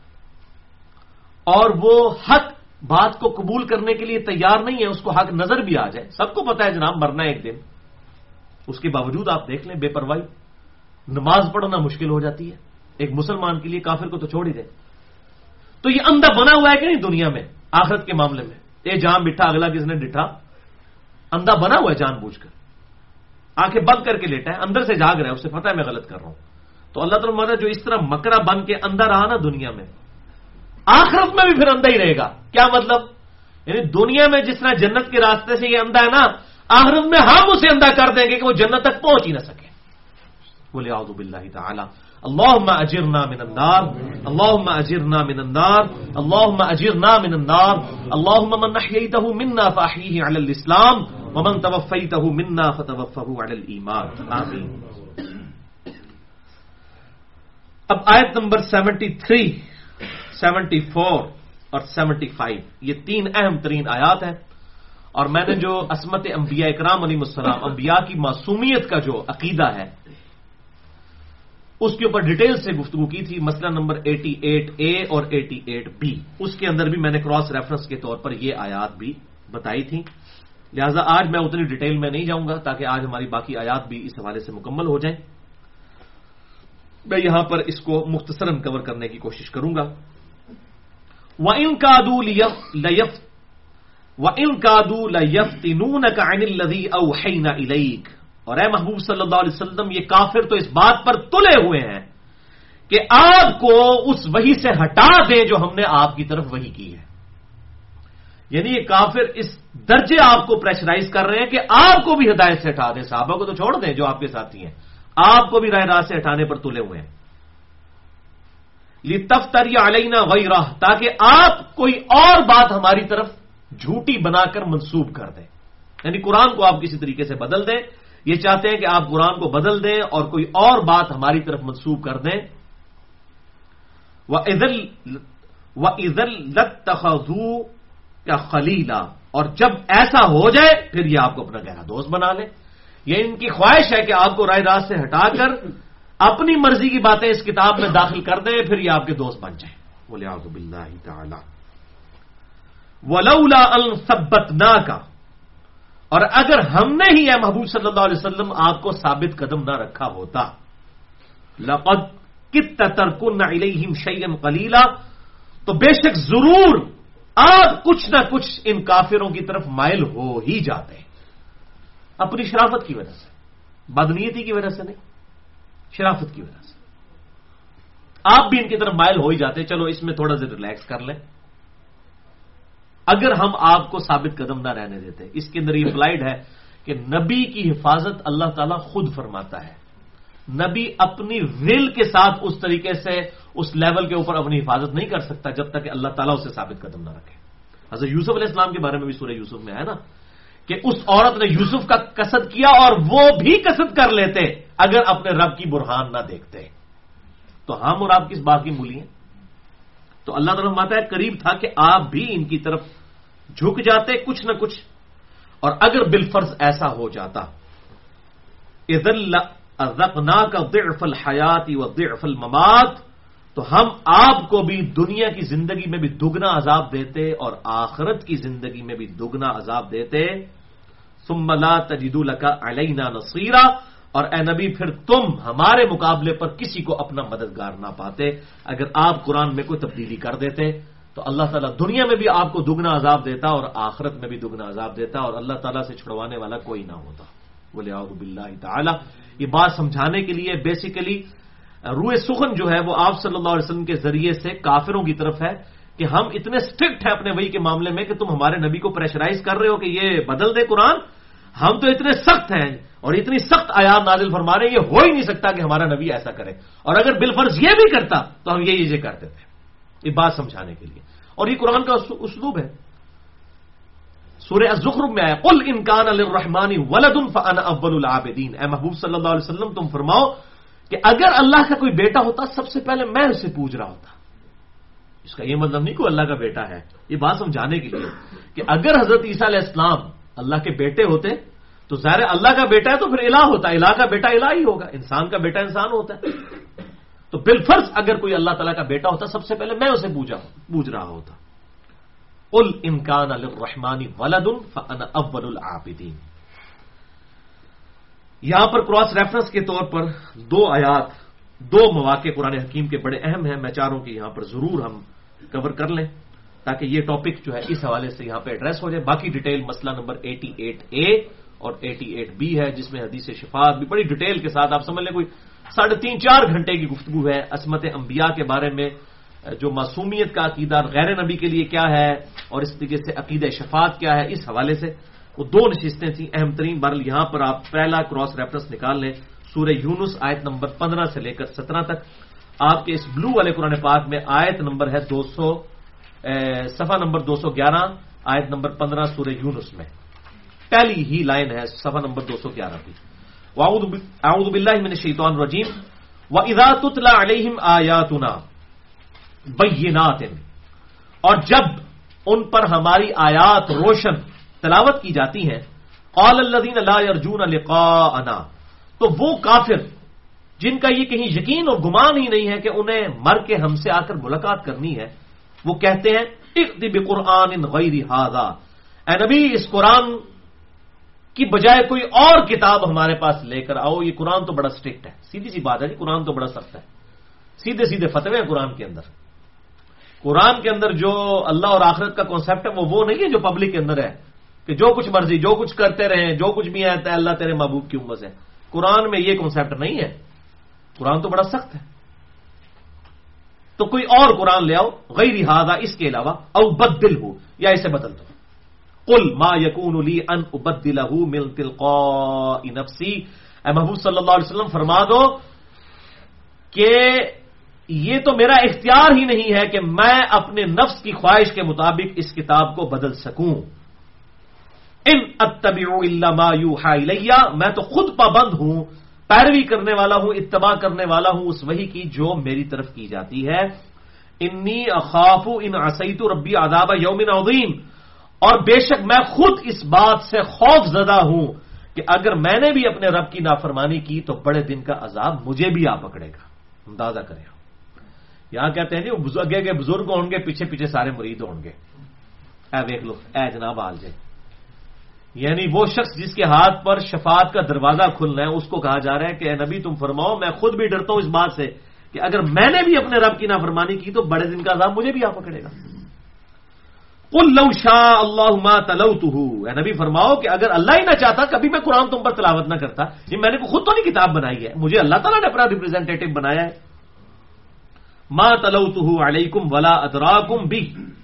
اور وہ حق بات کو قبول کرنے کے لیے تیار نہیں ہے، اس کو حق نظر بھی آ جائے، سب کو پتا ہے جناب مرنا ہے ایک دن، اس کے باوجود آپ دیکھ لیں بے پرواہی، نماز پڑھنا مشکل ہو جاتی ہے ایک مسلمان کے لیے، کافر کو تو چھوڑ ہی دے۔ تو یہ اندھا بنا ہوا ہے کہ نہیں دنیا میں آخرت کے معاملے میں؟ اے جان بٹھا اگلا کس نے ڈٹھا، اندھا بنا ہوا ہے جان بوجھ کر، آنکھیں بند کر کے لیٹا ہے، اندر سے جاگ رہا ہے، اسے پتا ہے میں غلط کر رہا ہوں۔ تو اللہ تعالیٰ مطلب جو اس طرح مکرا بن کے اندھا رہا نا دنیا میں، آخرت میں بھی پھر اندھا ہی رہے گا۔ کیا مطلب؟ یعنی دنیا میں جس طرح جنت کے راستے سے یہ اندھا ہے نا، آخرت میں ہم اسے اندھا کر دیں گے کہ وہ جنت تک پہنچ ہی نہ سکے۔ بولے اعوذ باللہ تعالی۔ اللہم اجرنا من النار، اللہم اجرنا من النار، اللہم اجرنا من النار، اللہم من احییتہ منا فاحیہ علی الاسلام ومن توفیتہ منا فتوفہ علی الایمان، آمین۔ اب آیت number seventy three, seventy four اور سیونٹی فائیو، یہ تین اہم ترین آیات ہیں، اور میں نے جو عصمت انبیاء اکرام علیہ السلام، انبیاء کی معصومیت کا جو عقیدہ ہے اس کے اوپر ڈیٹیل سے گفتگو کی تھی، مسئلہ نمبر اٹھاسی اے اور اٹھاسی بی، اس کے اندر بھی میں نے کراس ریفرنس کے طور پر یہ آیات بھی بتائی تھی، لہذا آج میں اتنی ڈیٹیل میں نہیں جاؤں گا تاکہ آج ہماری باقی آیات بھی اس حوالے سے مکمل ہو جائیں۔ میں یہاں پر اس کو مختصراً کور کرنے کی کوشش کروں گا۔ وَإِن كَادُوا لَيَفْ وَإِن كَادُوا لَيَفْتِنُونَكَ عَنِ الَّذِي أَوْحَيْنَا إِلَيْكَ، اور اے محبوب صلی اللہ علیہ وسلم یہ کافر تو اس بات پر تلے ہوئے ہیں کہ آپ کو اس وحی سے ہٹا دیں جو ہم نے آپ کی طرف وحی کی ہے۔ یعنی یہ کافر اس درجے آپ کو پریشرائز کر رہے ہیں کہ آپ کو بھی ہدایت سے ہٹا دیں، صحابہ کو تو چھوڑ دیں جو آپ کے ساتھی ہیں، آپ کو بھی راہ راست سے ہٹانے پر تلے ہوئے ہیں۔ لِتَفْتَرِيَ عَلَيْنَا غَيْرَهُ، تاکہ آپ کوئی اور بات ہماری طرف جھوٹی بنا کر منسوب کر دیں، یعنی قرآن کو آپ کسی طریقے سے بدل دیں۔ یہ چاہتے ہیں کہ آپ قرآن کو بدل دیں اور کوئی اور بات ہماری طرف منسوب کر دیں۔ وَإِذًا لَاتَّخَذُوكَ خَلِيلًا، اور جب ایسا ہو جائے پھر یہ آپ کو اپنا گہرا دوست بنا لیں۔ یہ ان کی خواہش ہے کہ آپ کو راہ راست سے ہٹا کر اپنی مرضی کی باتیں اس کتاب میں داخل کر دیں، پھر یہ آپ کے دوست بن جائیں۔ بولے اعوذ باللہ تعالی۔ وَلَوْلَا أَن ثَبَّتْنَاكَ، اور اگر ہم نے ہی اے محبوب صلی اللہ علیہ وسلم آپ کو ثابت قدم نہ رکھا ہوتا، لَقَدْ كِدتَّ تَرْكُنَّ إِلَيْهِمْ شَيْئًا قَلِيلًا، تو بے شک ضرور آپ کچھ نہ کچھ ان کافروں کی طرف مائل ہو ہی جاتے ہیں، اپنی شرافت کی وجہ سے، بدنیتی کی وجہ سے نہیں، شرافت کی وجہ سے آپ بھی ان کی طرف مائل ہو ہی جاتے۔ چلو اس میں تھوڑا سا ریلیکس کر لیں، اگر ہم آپ کو ثابت قدم نہ رہنے دیتے۔ اس کے اندر یہ امپلائڈ ہے کہ نبی کی حفاظت اللہ تعالیٰ خود فرماتا ہے، نبی اپنی ول کے ساتھ اس طریقے سے اس لیول کے اوپر اپنی حفاظت نہیں کر سکتا جب تک کہ اللہ تعالیٰ اسے ثابت قدم نہ رکھے۔ حضرت یوسف علیہ السلام کے بارے میں بھی سورہ یوسف میں ہے نا کہ اس عورت نے یوسف کا قصد کیا اور وہ بھی قصد کر لیتے اگر اپنے رب کی برہان نہ دیکھتے، تو ہم اور آپ کس بات کی مولی ہیں؟ تو اللہ تعالیٰ فرماتا ہے قریب تھا کہ آپ بھی ان کی طرف جھک جاتے کچھ نہ کچھ، اور اگر بالفرض ایسا ہو جاتا اذن لأذقناک ضعف الحیات وضعف الممات، تو ہم آپ کو بھی دنیا کی زندگی میں بھی دگنا عذاب دیتے اور آخرت کی زندگی میں بھی دگنا عذاب دیتے۔ ثم لا تجد لك علینا نصیرا، اور اے نبی پھر تم ہمارے مقابلے پر کسی کو اپنا مددگار نہ پاتے اگر آپ قرآن میں کوئی تبدیلی کر دیتے۔ تو اللہ تعالیٰ دنیا میں بھی آپ کو دگنا عذاب دیتا اور آخرت میں بھی دگنا عذاب دیتا، اور اللہ تعالیٰ سے چھڑوانے والا کوئی نہ ہوتا۔ بولے اعوذ باللہ تعالی۔ یہ بات سمجھانے کے لیے بیسیکلی روئے سخن جو ہے وہ آپ صلی اللہ علیہ وسلم کے ذریعے سے کافروں کی طرف ہے کہ ہم اتنے اسٹرکٹ ہیں اپنے وحی کے معاملے میں کہ تم ہمارے نبی کو پریشرائز کر رہے ہو کہ یہ بدل دے قرآن. ہم تو اتنے سخت ہیں اور اتنی سخت آیات نازل فرما رہے ہیں یہ ہو ہی نہیں سکتا کہ ہمارا نبی ایسا کرے, اور اگر بالفرض یہ بھی کرتا تو ہم یہ یہ کرتے تھے. یہ بات سمجھانے کے لیے, اور یہ قرآن کا اسلوب ہے. سورہ الزخرف میں آیا قل ان کان للرحمن ولد فانا اول العابدین. اے محبوب صلی اللہ علیہ وسلم تم فرماؤ کہ اگر اللہ کا کوئی بیٹا ہوتا سب سے پہلے میں اسے پوج رہا ہوتا. اس کا یہ مطلب نہیں کہ اللہ کا بیٹا ہے, یہ بات سمجھانے کے لیے کہ اگر حضرت عیسیٰ علیہ السلام اللہ کے بیٹے ہوتے تو ظاہر اللہ کا بیٹا ہے تو پھر الہ ہوتا, الہ کا بیٹا الہ ہی ہوگا, انسان کا بیٹا انسان ہوتا ہے. تو بالفرض اگر کوئی اللہ تعالیٰ کا بیٹا ہوتا سب سے پہلے میں اسے پوجا پوج رہا ہوتا. قل ان کان للرحمن ولد فانا اول العابدین. یہاں پر کراس ریفرنس کے طور پر دو آیات, دو مواقع قرآن حکیم کے بڑے اہم ہیں. میں چاہ رہا ہوں کہ یہاں پر ضرور ہم کور کر لیں تاکہ یہ ٹاپک جو ہے اس حوالے سے یہاں پہ ایڈریس ہو جائے. باقی ڈیٹیل مسئلہ نمبر اٹھاسی اے اور اٹھاسی بی ہے جس میں حدیث شفاعت بھی بڑی ڈیٹیل کے ساتھ آپ سمجھ لیں کوئی ساڑھے تین چار گھنٹے کی گفتگو ہے. عصمت انبیاء کے بارے میں, جو معصومیت کا عقیدہ غیر نبی کے لیے کیا ہے اور اس طریقے سے عقیدہ شفاعت کیا ہے, اس حوالے سے وہ دو نشستیں تھیں اہم ترین. بہرحال یہاں پر آپ پہلا کراس ریفرنس نکال لیں سورہ یونس آیت نمبر پندرہ سے لے کر سترہ تک. آپ کے اس بلو والے قرآن پاک میں آیت نمبر ہے دو سو صفحہ نمبر دو سو گیارہ آیت نمبر پندرہ سورہ یونس میں پہلی ہی لائن ہے صفحہ نمبر دو سو گیارہ کی. اعوذ باللہ من الشیطان الرجیم وَإِذَا تُتْلَى عَلَيْهِمْ آيَاتُنَا بَيِّنَاتٍ. اور جب ان پر ہماری آیات روشن تلاوت کی جاتی ہیں قَالَ الَّذِينَ لَا يَرْجُونَ لِقَاءَنَا, تو وہ کافر جن کا یہ کہیں یقین اور گمان ہی نہیں ہے کہ انہیں مر کے ہم سے آ کر ملاقات کرنی ہے, وہ کہتے ہیں اِئْتِ بِقُرْآنٍ غَيْرِ هَذَا, اے نبی اس قرآن کی بجائے کوئی اور کتاب ہمارے پاس لے کر آؤ. یہ قرآن تو بڑا اسٹرکٹ ہے, سیدھی سی بات ہے جی, قرآن تو بڑا سخت ہے, سیدھے سیدھے فتوے ہیں قرآن کے اندر. قرآن کے اندر جو اللہ اور آخرت کا کانسیپٹ ہے وہ وہ نہیں ہے جو پبلک کے اندر ہے کہ جو کچھ مرضی جو کچھ کرتے رہیں جو کچھ بھی آتا ہے اللہ تیرے محبوب کی امت ہے. قرآن میں یہ کانسیپٹ نہیں ہے, قرآن تو بڑا سخت ہے. تو کوئی اور قرآن لے آؤ غیر ہذا, اس کے علاوہ, او بدل ہو, یا اسے بدل دو. قل ما یکون لی ان ابدلہ من تلقاء نفسی, اے محبوب صلی اللہ علیہ وسلم فرما دو کہ یہ تو میرا اختیار ہی نہیں ہے کہ میں اپنے نفس کی خواہش کے مطابق اس کتاب کو بدل سکوں. ان اتبع الا ما یوحى الی, میں تو خود پابند ہوں, پیروی کرنے والا ہوں, اتباع کرنے والا ہوں اس وحی کی جو میری طرف کی جاتی ہے. انی اخاف ان عصیت ربی عذاب یوم عظیم, اور بے شک میں خود اس بات سے خوف زدہ ہوں کہ اگر میں نے بھی اپنے رب کی نافرمانی کی تو بڑے دن کا عذاب مجھے بھی آ پکڑے گا. اندازہ کریں, یہاں کہتے ہیں جی اگے کے بزرگ ہوں گے پیچھے پیچھے سارے مرید ہوں گے. اے دیکھ لو, اے جناب آل جائے, یعنی وہ شخص جس کے ہاتھ پر شفاعت کا دروازہ کھلنا ہے اس کو کہا جا رہا ہے کہ اے نبی تم فرماؤ میں خود بھی ڈرتا ہوں اس بات سے کہ اگر میں نے بھی اپنے رب کی نافرمانی کی تو بڑے دن کا عذاب مجھے بھی آ پکڑے گا. قل لو شاء اللہ ما تلوتہ, اے نبی فرماؤ کہ اگر اللہ ہی نہ چاہتا کبھی میں قرآن تم پر تلاوت نہ کرتا. یہ میں نے خود تو نہیں کتاب بنائی ہے, مجھے اللہ تعالیٰ نے اپنا ریپرزینٹیٹو بنایا ہے. ما تلوتہ علیکم ولا ادراکم بہ,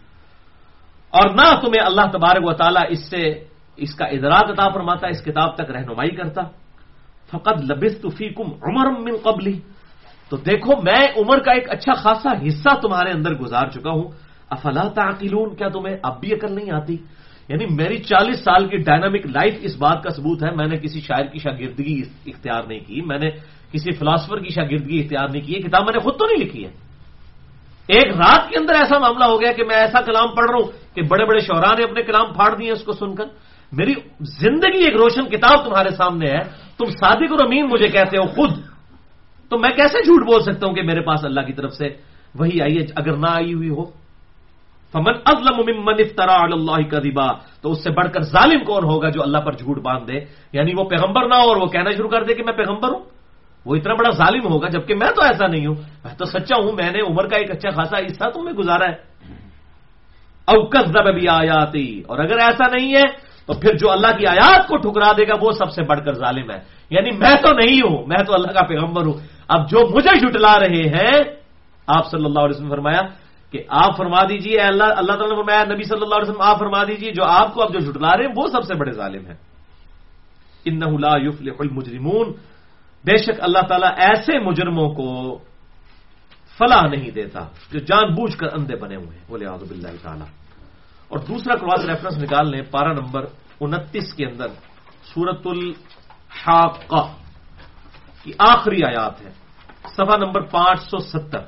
اور نہ تمہیں اللہ تبارک و تعالیٰ اس سے اس کا ادراک عطا فرماتا, اس کتاب تک رہنمائی کرتا. فقد لبثت فیکم عمرا من قبلی, تو دیکھو میں عمر کا ایک اچھا خاصا حصہ تمہارے اندر گزار چکا ہوں. افلا تعقلون, کیا تمہیں اب بھی عقل نہیں آتی؟ یعنی میری چالیس سال کی ڈائنامک لائف اس بات کا ثبوت ہے. میں نے کسی شاعر کی شاگردگی اختیار نہیں کی, میں نے کسی فلاسفر کی شاگردگی اختیار نہیں کی. یہ کتاب میں نے خود تو نہیں لکھی ہے. ایک رات کے اندر ایسا معاملہ ہو گیا کہ میں ایسا کلام پڑھ رہا ہوں کہ بڑے بڑے شعراء نے اپنے کلام پھاڑ دیے اس کو سن کر. میری زندگی ایک روشن کتاب تمہارے سامنے ہے, تم صادق اور امین مجھے کہتے ہو خود, تو میں کیسے جھوٹ بول سکتا ہوں کہ میرے پاس اللہ کی طرف سے وہی آئی ہے اگر نہ آئی ہوئی ہو. فمن اظلم ممن افترى على الله كذبا, تو اس سے بڑھ کر ظالم کون ہوگا جو اللہ پر جھوٹ باندھ دے, یعنی وہ پیغمبر نہ ہو اور وہ کہنا شروع کر دے کہ میں پیغمبر ہوں. وہ اتنا بڑا ظالم ہوگا, جبکہ میں تو ایسا نہیں ہوں, میں تو سچا ہوں, میں نے عمر کا ایک اچھا خاصا حصہ تمہیں گزارا ہے. او کذب بآیاتی, اور اگر ایسا نہیں ہے تو تو پھر جو اللہ کی آیات کو ٹھکرا دے گا وہ سب سے بڑھ کر ظالم ہے. یعنی میں تو نہیں ہوں، میں تو اللہ کا پیغمبر ہوں. اب جو مجھے جھٹلا رہے ہیں، آپ صلی اللہ علیہ وسلم نے فرمایا کہ آپ فرما دیجئے، اللہ اللہ تعالیٰ نے فرمایا نبی صلی اللہ علیہ وسلم آپ فرما دیجئے جو آپ کو اب جو جھٹلا رہے ہیں وہ سب سے بڑے ظالم ہیں. انہ لا یفلح المجرمون، بے شک اللہ تعالیٰ ایسے مجرموں کو فلاح نہیں دیتا جو جان بوجھ کر اندھے بنے ہوئے ہیں. بولے اعوذ باللہ تعالیٰ. اور دوسرا کراس ریفرنس نکال لیں، پارہ نمبر انتیس کے اندر سورۃ الحاقہ کی آخری آیات ہے، صفحہ نمبر پانچ سو ستر،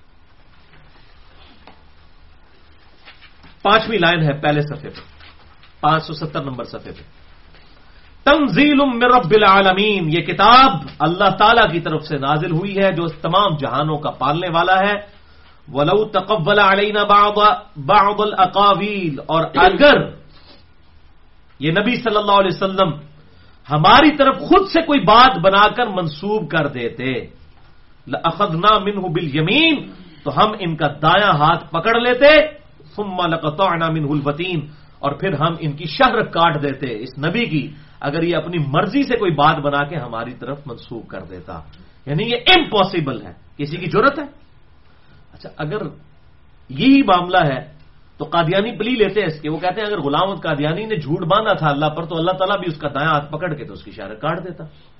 پانچویں لائن ہے پہلے صفحے پہ، پانچ سو ستر نمبر صفحے پہ. تنزیل من رب العالمین، یہ کتاب اللہ تعالی کی طرف سے نازل ہوئی ہے جو تمام جہانوں کا پالنے والا ہے. وَلَوْ تَقَوَّلَ عَلَيْنَا بَعْضَ بَعْضَ الْأَقَاوِيلِ، اور اگر یہ نبی صلی اللہ علیہ وسلم ہماری طرف خود سے کوئی بات بنا کر منسوب کر دیتے، لَأَخَذْنَا مِنْهُ بِالْيَمِينِ، تو ہم ان کا دایاں ہاتھ پکڑ لیتے، ثُمَّ لَقَطَعْنَا مِنْهُ الْوَتِينَ، اور پھر ہم ان کی شہر کاٹ دیتے اس نبی کی اگر یہ اپنی مرضی سے کوئی بات بنا کے ہماری طرف منسوب کر دیتا. یعنی یہ امپاسبل ہے، کسی کی جرت ہے. اچھا اگر یہی معاملہ ہے تو قادیانی پلی لیتے ہیں اس کے، وہ کہتے ہیں اگر غلام احمد قادیانی نے جھوٹ باندھا تھا اللہ پر تو اللہ تعالیٰ بھی اس کا دایاں ہاتھ پکڑ کے تو اس کی شہر کاٹ دیتا.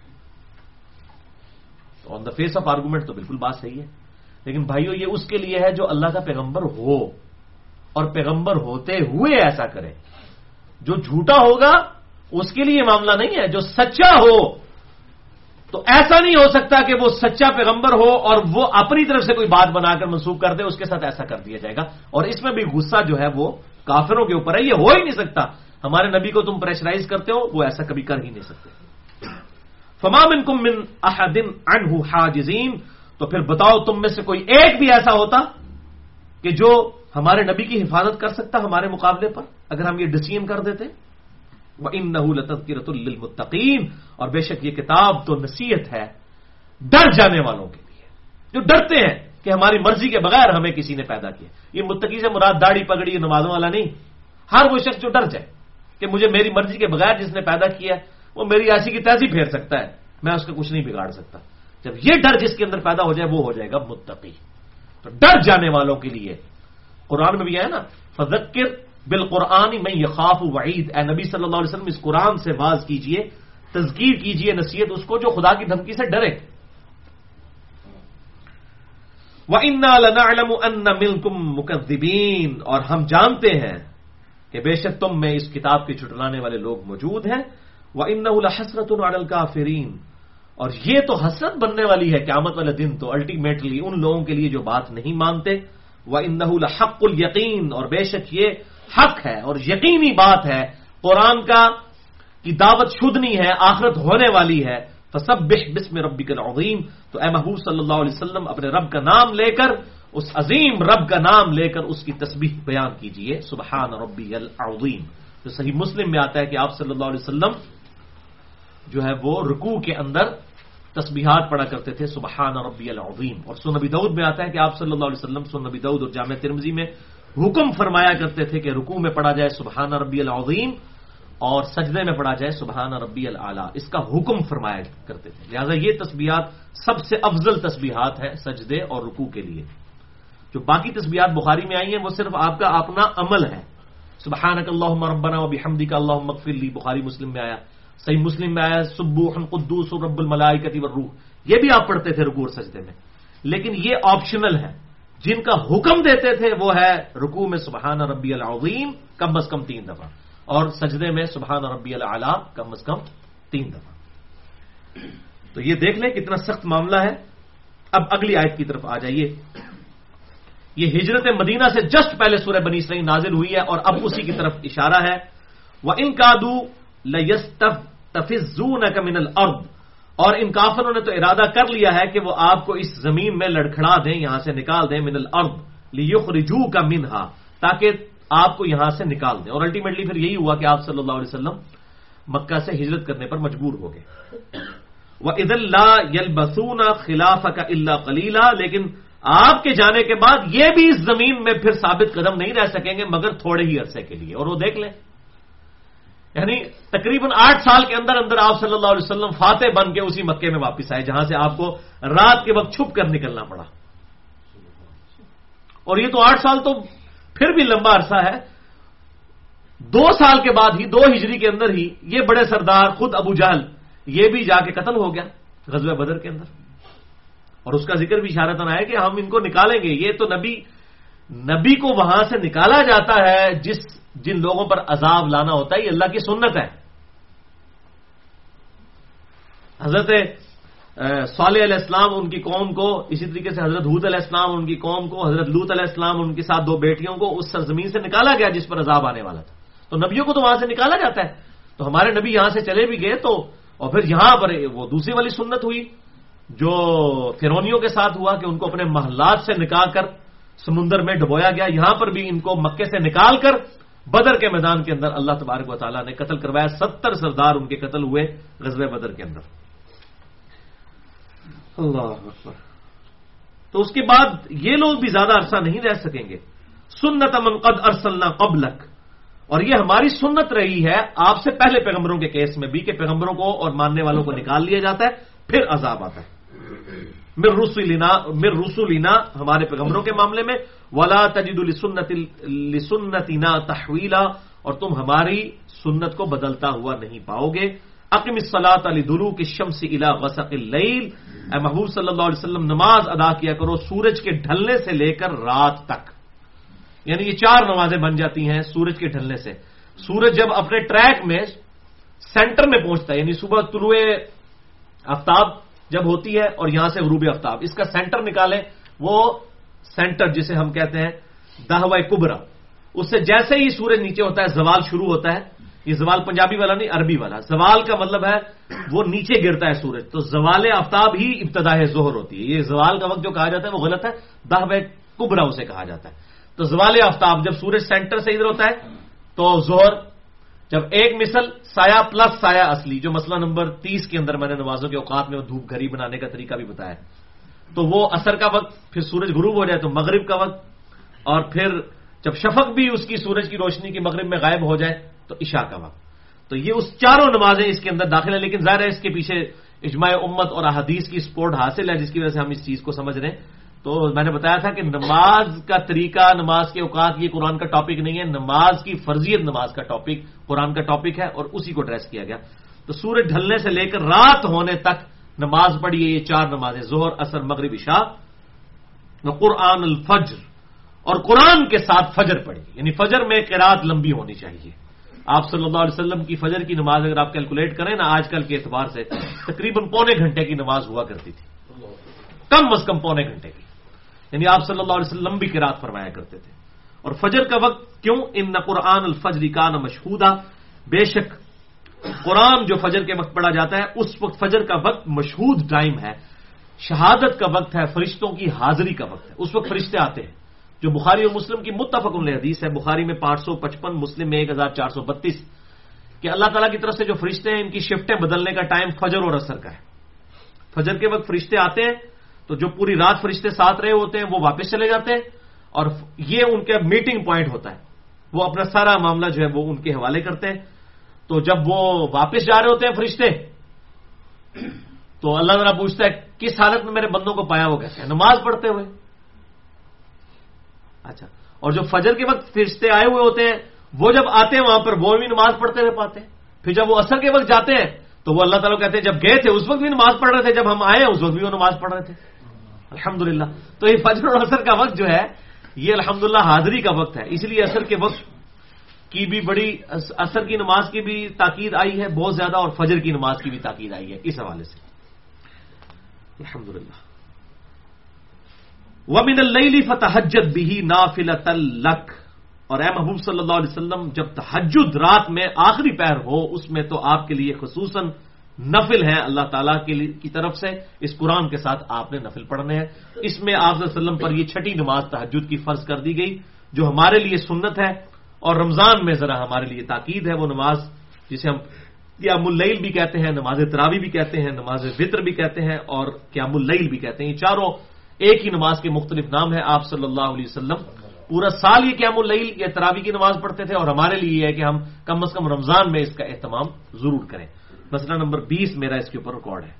On the face of argument تو بالکل بات صحیح ہے، لیکن بھائیو یہ اس کے لیے ہے جو اللہ کا پیغمبر ہو اور پیغمبر ہوتے ہوئے ایسا کرے. جو جھوٹا ہوگا اس کے لیے معاملہ نہیں ہے، جو سچا ہو تو ایسا نہیں ہو سکتا کہ وہ سچا پیغمبر ہو اور وہ اپنی طرف سے کوئی بات بنا کر منسوخ کر دے، اس کے ساتھ ایسا کر دیا جائے گا. اور اس میں بھی غصہ جو ہے وہ کافروں کے اوپر ہے، یہ ہو ہی نہیں سکتا. ہمارے نبی کو تم پریشرائز کرتے ہو، وہ ایسا کبھی کر ہی نہیں سکتے. فما منکم من احد عنہ حاجزین، تو پھر بتاؤ تم میں سے کوئی ایک بھی ایسا ہوتا کہ جو ہمارے نبی کی حفاظت کر سکتا ہمارے مقابلے پر اگر ہم یہ ڈسین کر دیتے. وَإِنَّهُ لَتَذْكِرَةٌ لِّلْمُتَّقِينَ، اور بے شک یہ کتاب تو نصیحت ہے ڈر جانے والوں کے لیے جو ڈرتے ہیں کہ ہماری مرضی کے بغیر ہمیں کسی نے پیدا کیا. یہ متقی سے مراد داڑھی پگڑی نمازوں والا نہیں، ہر وہ شخص جو ڈر جائے کہ مجھے میری مرضی کے بغیر جس نے پیدا کیا وہ میری ایسی کی تیزی پھیر سکتا ہے، میں اس کا کچھ نہیں بگاڑ سکتا. جب یہ ڈر جس کے اندر پیدا ہو جائے وہ ہو جائے گا متقی. تو ڈر جانے والوں کے لیے قرآن میں بھی ہے نا، فذکر بالقرآن من یخاف وعید، اے نبی صلی اللہ علیہ وسلم اس قرآن سے واز کیجئے، تذکیر کیجئے، نصیحت اس کو جو خدا کی دھمکی سے ڈرے. وَإِنَّا لَنَعْلَمُ أَنَّ مِنْكُمْ مُكَذِّبِينَ، اور ہم جانتے ہیں کہ بے شک تم میں اس کتاب کے جھٹلانے والے لوگ موجود ہیں. وَإِنَّهُ لَحَسْرَةٌ عَلَى الْكَافِرِينَ، اور یہ تو حسرت بننے والی ہے قیامت والے دن تو الٹیمیٹلی ان لوگوں کے لیے جو بات نہیں مانتے. وَإِنَّهُ لَحَقُّ الْيَقِينَ، اور بے شک یہ حق ہے اور یقینی بات ہے، قرآن کا کی دعوت شدنی ہے، آخرت ہونے والی ہے. فسبح بسم ربک العظیم، تو اے محبوب صلی اللہ علیہ وسلم اپنے رب کا نام لے کر، اس عظیم رب کا نام لے کر اس کی تسبیح بیان کیجئے. سبحان ربی العظیم، جو صحیح مسلم میں آتا ہے کہ آپ صلی اللہ علیہ وسلم جو ہے وہ رکوع کے اندر تسبیحات پڑھا کرتے تھے سبحان ربی العظیم. اور سنن نبی داؤد میں آتا ہے کہ آپ صلی اللہ علیہ وسلم سنن نبی داؤد اور جامع ترمذی میں حکم فرمایا کرتے تھے کہ رکوع میں پڑھا جائے سبحان ربی العظیم اور سجدے میں پڑھا جائے سبحان ربی الاعلی، اس کا حکم فرمایا کرتے تھے. لہذا یہ تسبیحات سب سے افضل تسبیحات ہیں سجدے اور رکوع کے لیے. جو باقی تسبیحات بخاری میں آئی ہیں وہ صرف آپ کا اپنا عمل ہے. سبحانک اللہم ربنا وبحمدک اللہم اغفر لی، بخاری مسلم میں آیا. صحیح مسلم میں آیا سبوح قدوس رب الملائکۃ والروح، یہ بھی آپ پڑھتے تھے رکوع اور سجدے میں. لیکن یہ آپشنل ہے، جن کا حکم دیتے تھے وہ ہے رکوع میں سبحان ربی العظیم کم از کم تین دفعہ اور سجدے میں سبحان ربی الاعلی کم از کم تین دفعہ. تو یہ دیکھ لیں کتنا سخت معاملہ ہے. اب اگلی آیت کی طرف آ جائیے. یہ ہجرت مدینہ سے جسٹ پہلے سورہ بنی اسرائیل نازل ہوئی ہے اور اب اسی کی طرف اشارہ ہے. وَإِن كَادُوا لَيَسْتَفِزُّونَكَ مِنَ الْأَرْضِ، اور ان کافروں نے تو ارادہ کر لیا ہے کہ وہ آپ کو اس زمین میں لڑکھڑا دیں، یہاں سے نکال دیں. من الارض لیخرجوک منہا، تاکہ آپ کو یہاں سے نکال دیں. اور الٹیمیٹلی پھر یہی ہوا کہ آپ صلی اللہ علیہ وسلم مکہ سے ہجرت کرنے پر مجبور ہو گئے. وَإِذًا لَا يَلْبَثُونَ خِلَافَكَ إِلَّا قَلِيلًا، لیکن آپ کے جانے کے بعد یہ بھی اس زمین میں پھر ثابت قدم نہیں رہ سکیں گے مگر تھوڑے ہی عرصے کے لیے. اور وہ دیکھ لیں یعنی تقریباً آٹھ سال کے اندر اندر آپ صلی اللہ علیہ وسلم فاتح بن کے اسی مکے میں واپس آئے جہاں سے آپ کو رات کے وقت چھپ کر نکلنا پڑا. اور یہ تو آٹھ سال تو پھر بھی لمبا عرصہ ہے. دو سال کے بعد ہی دو ہجری کے اندر ہی یہ بڑے سردار خود ابو جہل یہ بھی جا کے قتل ہو گیا غزوہ بدر کے اندر. اور اس کا ذکر بھی اشارتاً آیا کہ ہم ان کو نکالیں گے. یہ تو نبی نبی کو وہاں سے نکالا جاتا ہے جس جن لوگوں پر عذاب لانا ہوتا ہے. یہ اللہ کی سنت ہے. حضرت صالح علیہ السلام ان کی قوم کو, اسی طریقے سے حضرت حود علیہ السلام ان کی قوم کو, حضرت لوط علیہ السلام ان کے ساتھ دو بیٹیوں کو اس سرزمین سے نکالا گیا جس پر عذاب آنے والا تھا. تو نبیوں کو تو وہاں سے نکالا جاتا ہے. تو ہمارے نبی یہاں سے چلے بھی گئے تو, اور پھر یہاں پر وہ دوسری والی سنت ہوئی جو فرعونیوں کے ساتھ ہوا کہ ان کو اپنے محلات سے نکال کر سمندر میں ڈبویا گیا. یہاں پر بھی ان کو مکے سے نکال کر بدر کے میدان کے اندر اللہ تبارک و تعالیٰ نے قتل کروایا. ستر سردار ان کے قتل ہوئے غزوہ بدر کے اندر. اللہ اکبر. تو اس کے بعد یہ لوگ بھی زیادہ عرصہ نہیں رہ سکیں گے. سنت من قد ارسلنا قبلک, اور یہ ہماری سنت رہی ہے آپ سے پہلے پیغمبروں کے کیس میں بھی کہ پیغمبروں کو اور ماننے والوں کو نکال لیا جاتا ہے پھر عذاب آتا ہے. من رسولنا من رسولنا ہمارے پیغمبروں کے معاملے میں. ولا تجد لسنت لسنتنا تحویلا, اور تم ہماری سنت کو بدلتا ہوا نہیں پاؤ گے. اقم الصلاۃ لدلوک الشمس الی غسق اللیل, اے محبوب صلی اللہ علیہ وسلم نماز ادا کیا کرو سورج کے ڈھلنے سے لے کر رات تک. یعنی یہ چار نمازیں بن جاتی ہیں سورج کے ڈھلنے سے. سورج جب اپنے ٹریک میں سینٹر میں پہنچتا ہے, یعنی صبح طلوع آفتاب جب ہوتی ہے اور یہاں سے غروب آفتاب, اس کا سینٹر نکالیں. وہ سینٹر جسے ہم کہتے ہیں دہوہ کبرا, اس سے جیسے ہی سورج نیچے ہوتا ہے زوال شروع ہوتا ہے. یہ زوال پنجابی والا نہیں, عربی والا. زوال کا مطلب ہے وہ نیچے گرتا ہے سورج. تو زوال آفتاب ہی ابتدا ظہر ہوتی ہے. یہ زوال کا وقت جو کہا جاتا ہے وہ غلط ہے, دہوہ کبرا اسے کہا جاتا ہے. تو زوال آفتاب جب سورج سینٹر سے ادھر ہوتا ہے تو ظہر, جب ایک مثل سایہ پلس سایہ اصلی, جو مسئلہ نمبر تیس کے اندر میں نے نمازوں کے اوقات میں دھوپ گھڑی بنانے کا طریقہ بھی بتایا, تو وہ عصر کا وقت, پھر سورج غروب ہو جائے تو مغرب کا وقت, اور پھر جب شفق بھی اس کی سورج کی روشنی کی مغرب میں غائب ہو جائے تو عشاء کا وقت. تو یہ اس چاروں نمازیں اس کے اندر داخل ہیں. لیکن ظاہر ہے اس کے پیچھے اجماع امت اور احادیث کی سپورٹ حاصل ہے جس کی وجہ سے ہم اس چیز کو سمجھ رہے ہیں. تو میں نے بتایا تھا کہ نماز کا طریقہ, نماز کے اوقات یہ قرآن کا ٹاپک نہیں ہے. نماز کی فرضیت نماز کا ٹاپک قرآن کا ٹاپک ہے اور اسی کو ایڈریس کیا گیا. تو سورج ڈھلنے سے لے کر رات ہونے تک نماز پڑھیے. یہ چار نمازیں ظہر عصر مغرب عشاء. قرآن الفجر, اور قرآن کے ساتھ فجر پڑھیے. یعنی فجر میں قرات لمبی ہونی چاہیے. آپ صلی اللہ علیہ وسلم کی فجر کی نماز اگر آپ کیلکولیٹ کریں نا آج کل کے اعتبار سے تقریباً پونے گھنٹے کی نماز ہوا کرتی تھی, کم از کم پونے گھنٹے کی. یعنی آپ صلی اللہ علیہ وسلم لمبی قرات فرمایا کرتے تھے. اور فجر کا وقت کیوں؟ ان قرآن الفجر کان مشہودا, بے شک قرآن جو فجر کے وقت پڑھا جاتا ہے اس وقت فجر کا وقت مشہود ٹائم ہے, شہادت کا وقت ہے, فرشتوں کی حاضری کا وقت ہے. اس وقت فرشتے آتے ہیں, جو بخاری اور مسلم کی متفق علیہ حدیث ہے. بخاری میں پانچ سو پچپن, مسلم میں ایک ہزار چار سو بتیس, کہ اللہ تعالیٰ کی طرف سے جو فرشتے ہیں ان کی شفٹیں بدلنے کا ٹائم فجر اور عصر کا ہے. فجر کے وقت فرشتے آتے ہیں تو جو پوری رات فرشتے ساتھ رہے ہوتے ہیں وہ واپس چلے جاتے ہیں, اور یہ ان کا میٹنگ پوائنٹ ہوتا ہے. وہ اپنا سارا معاملہ جو ہے وہ ان کے حوالے کرتے ہیں. تو جب وہ واپس جا رہے ہوتے ہیں فرشتے, تو اللہ تعالیٰ پوچھتا ہے کس حالت میں میرے بندوں کو پایا, وہ کہتے ہیں نماز پڑھتے ہوئے. اچھا, اور جو فجر کے وقت فرشتے آئے ہوئے ہوتے ہیں وہ جب آتے ہیں وہاں پر وہ بھی نماز پڑھتے ہوئے پاتے ہیں. پھر جب وہ عصر کے وقت جاتے ہیں تو وہ اللہ تعالیٰ کہتے ہیں جب گئے تھے اس وقت بھی نماز پڑھ رہے تھے, جب ہم آئے اس وقت بھی وہ نماز پڑھ رہے تھے. الحمدللہ. تو یہ فجر اور عصر کا وقت جو ہے یہ الحمدللہ حاضری کا وقت ہے. اس لیے عصر کے وقت کی بھی بڑی, عصر کی نماز کی بھی تاکید آئی ہے بہت زیادہ, اور فجر کی نماز کی بھی تاکید آئی ہے اس حوالے سے. الحمدللہ. وَمِنَ اللَّيْلِ فَتَهَجَّدْ بِهِ نَافِلَةً لَكَ, اور اے محبوب صلی اللہ علیہ وسلم جب تہجد رات میں آخری پہر ہو اس میں تو آپ کے لیے خصوصاً نفل ہیں اللہ تعالیٰ کی طرف سے. اس قرآن کے ساتھ آپ نے نفل پڑھنے ہیں. اس میں آپ صلی اللہ علیہ وسلم پر یہ چھٹی نماز تہجد کی فرض کر دی گئی جو ہمارے لیے سنت ہے, اور رمضان میں ذرا ہمارے لیے تاکید ہے. وہ نماز جسے ہم قیام اللیل بھی کہتے ہیں, نماز تراویح بھی کہتے ہیں, نماز وتر بھی کہتے ہیں, اور قیام اللیل بھی کہتے ہیں. یہ چاروں ایک ہی نماز کے مختلف نام ہیں. آپ صلی اللہ علیہ وسلم پورا سال یہ قیام اللیل یا تراویح کی نماز پڑھتے تھے، اور ہمارے لیے یہ ہے کہ ہم کم از کم رمضان میں اس کا اہتمام ضرور کریں. مسئلہ نمبر بیس میرا اس کے اوپر ریکارڈ ہے.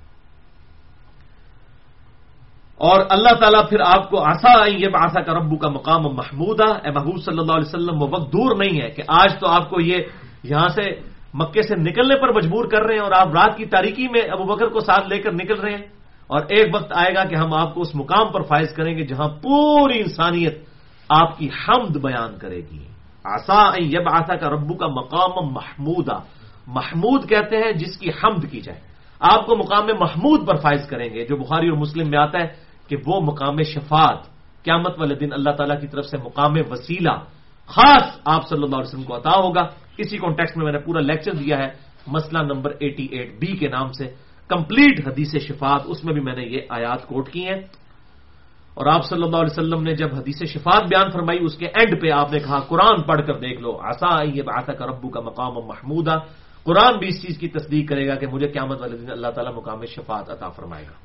اور اللہ تعالیٰ پھر آپ کو آسا یہ آسا کا ربو کا مقام محمودہ، اے محبوب صلی اللہ علیہ وسلم وہ وقت دور نہیں ہے کہ آج تو آپ کو یہ یہاں سے مکے سے نکلنے پر مجبور کر رہے ہیں اور آپ رات کی تاریکی میں ابو بکر کو ساتھ لے کر نکل رہے ہیں، اور ایک وقت آئے گا کہ ہم آپ کو اس مقام پر فائز کریں گے جہاں پوری انسانیت آپ کی حمد بیان کرے گی. آسا یہ آسا کا ربو کا مقام محمودہ، محمود کہتے ہیں جس کی حمد کی جائے. آپ کو مقام محمود پر فائز کریں گے، جو بخاری اور مسلم میں آتا ہے کہ وہ مقام شفاعت قیامت والے دن اللہ تعالیٰ کی طرف سے مقام وسیلہ خاص آپ صلی اللہ علیہ وسلم کو عطا ہوگا. اسی کانٹیکسٹ میں میں نے پورا لیکچر دیا ہے مسئلہ نمبر اٹھاسی بی کے نام سے، کمپلیٹ حدیث شفاعت، اس میں بھی میں نے یہ آیات کوٹ کی ہیں. اور آپ صلی اللہ علیہ وسلم نے جب حدیث شفاعت بیان فرمائی اس کے اینڈ پہ آپ نے کہا قرآن پڑھ کر دیکھ لو، آسا یہ آسا کا ربو کا مقام محمودہ. قرآن بھی اس چیز کی تصدیق کرے گا کہ مجھے قیامت والے دن اللہ تعالیٰ مقام شفاعت عطا فرمائے گا.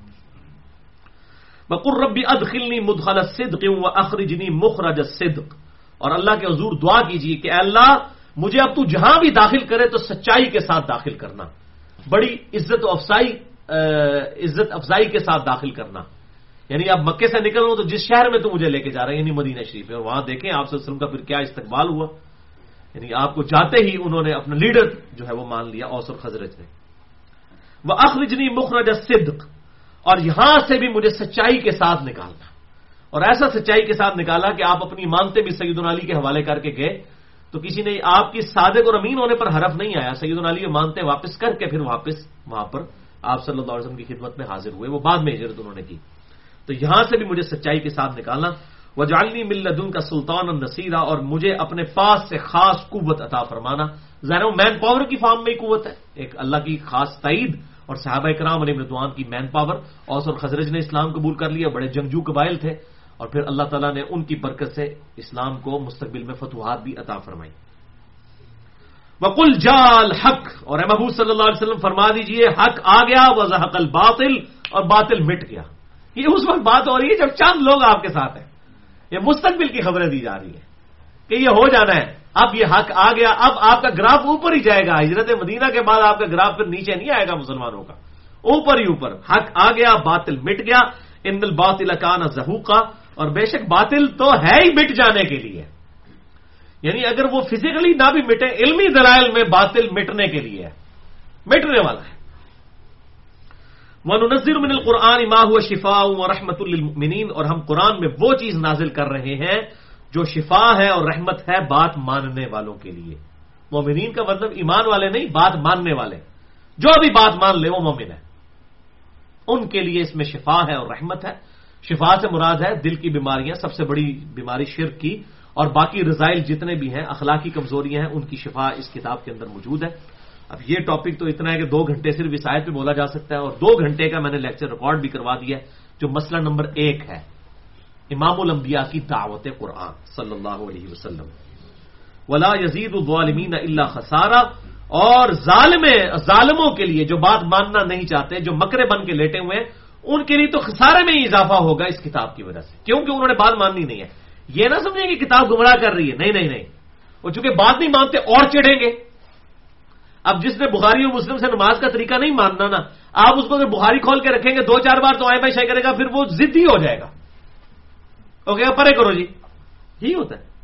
وقل ربی ادخلنی مدخل الصدق واخرجنی مخرج الصدق، اور اللہ کے حضور دعا کیجیے کہ اے اللہ مجھے اب تو جہاں بھی داخل کرے تو سچائی کے ساتھ داخل کرنا، بڑی عزت و افزائی عزت افزائی کے ساتھ داخل کرنا. یعنی اب مکے سے نکل رہا ہوں تو جس شہر میں تو مجھے لے کے جا رہا ہے یعنی مدینہ شریف ہے، اور وہاں دیکھیں آپ صلی اللہ علیہ وسلم کا پھر کیا استقبال ہوا. یعنی آپ کو جاتے ہی انہوں نے اپنا لیڈر جو ہے وہ مان لیا اوس اور خزرج نے. واخرجنی مخرج الصدق، اور یہاں سے بھی مجھے سچائی کے ساتھ نکالنا. اور ایسا سچائی کے ساتھ نکالا کہ آپ اپنی مانتے بھی سیدنا علی کے حوالے کر کے گئے تو کسی نے آپ کی صادق اور امین ہونے پر حرف نہیں آیا. سیدنا علی مانتے واپس کر کے پھر واپس وہاں پر آپ صلی اللہ علیہ وسلم کی خدمت میں حاضر ہوئے. وہ بعد میں ہجرت انہوں نے کی. تو یہاں سے بھی مجھے سچائی کے ساتھ نکالنا. وجعلنی من لدنک سلطانا نصیرا، اور مجھے اپنے پاس سے خاص قوت عطا فرمانا. ظاہر مین پاور کی فارم میں ہی قوت ہے، ایک اللہ کی خاص تائید. اور صحابہ کرام علیہ رضوان کی مین پاور. اوس اور خزرج نے اسلام قبول کر لیا، بڑے جنگجو قبائل تھے، اور پھر اللہ تعالیٰ نے ان کی برکت سے اسلام کو مستقبل میں فتوحات بھی عطا فرمائی. وقل جاء الحق، اور اے محبوب صلی اللہ علیہ وسلم فرما دیجئے حق آ گیا، وزہق الباطل، اور باطل مٹ گیا. یہ اس وقت بات ہو رہی ہے جب چند لوگ آپ کے ساتھ ہیں. یہ مستقبل کی خبریں دی جا رہی ہیں کہ یہ ہو جانا ہے. اب یہ حق آ گیا، اب آپ کا گراف اوپر ہی جائے گا. ہجرت مدینہ کے بعد آپ کا گراف پھر نیچے نہیں آئے گا مسلمانوں کا، اوپر ہی اوپر. حق آ گیا، باطل مٹ گیا. ان الباطل کان زہوقا، اور بے شک باطل تو ہے ہی مٹ جانے کے لیے. یعنی اگر وہ فزیکلی نہ بھی مٹے، علمی دلائل میں باطل مٹنے کے لیے ہے، مٹنے والا ہے. وَنُنَزِّلُ مِنَ الْقُرْآنِ مَا هُوَ شِفَاءٌ وَرَحْمَةٌ لِّلْمُؤْمِنِينَ، اور ہم قرآن میں وہ چیز نازل کر رہے ہیں جو شفا ہے اور رحمت ہے بات ماننے والوں کے لیے. مومنین کا مطلب ایمان والے نہیں، بات ماننے والے. جو بھی بات مان لے وہ مومن ہے، ان کے لیے اس میں شفا ہے اور رحمت ہے. شفا سے مراد ہے دل کی بیماریاں، سب سے بڑی بیماری شرک کی، اور باقی رذائل جتنے بھی ہیں، اخلاقی کمزوریاں ہیں، ان کی شفا اس کتاب کے اندر موجود ہے. اب یہ ٹاپک تو اتنا ہے کہ دو گھنٹے صرف اس آیت پہ بولا جا سکتا ہے، اور دو گھنٹے کا میں نے لیکچر ریکارڈ بھی کروا دیا ہے جو مسئلہ نمبر ایک ہے، امام الانبیاء کی دعوت قرآن صلی اللہ علیہ وسلم. ولا یزید الظالمین الا خسارا، اور ظالم ظالموں کے لیے جو بات ماننا نہیں چاہتے، جو مکرے بن کے لیٹے ہوئے ہیں، ان کے لیے تو خسارے میں ہی اضافہ ہوگا اس کتاب کی وجہ سے، کیونکہ انہوں نے بات ماننی نہیں ہے. یہ نہ سمجھیں کہ کتاب گمراہ کر رہی ہے، نہیں نہیں نہیں، وہ چونکہ بات نہیں مانتے اور چڑھیں گے. اب جس نے بخاری اور مسلم سے نماز کا طریقہ نہیں ماننا نا، آپ اس کو اگر بخاری کھول کے رکھیں گے دو چار بار تو آئے بھائی شے کرے گا، پھر وہ ضدی ہو جائے گا، اوکے پرے کرو جی. یہی ہوتا ہے.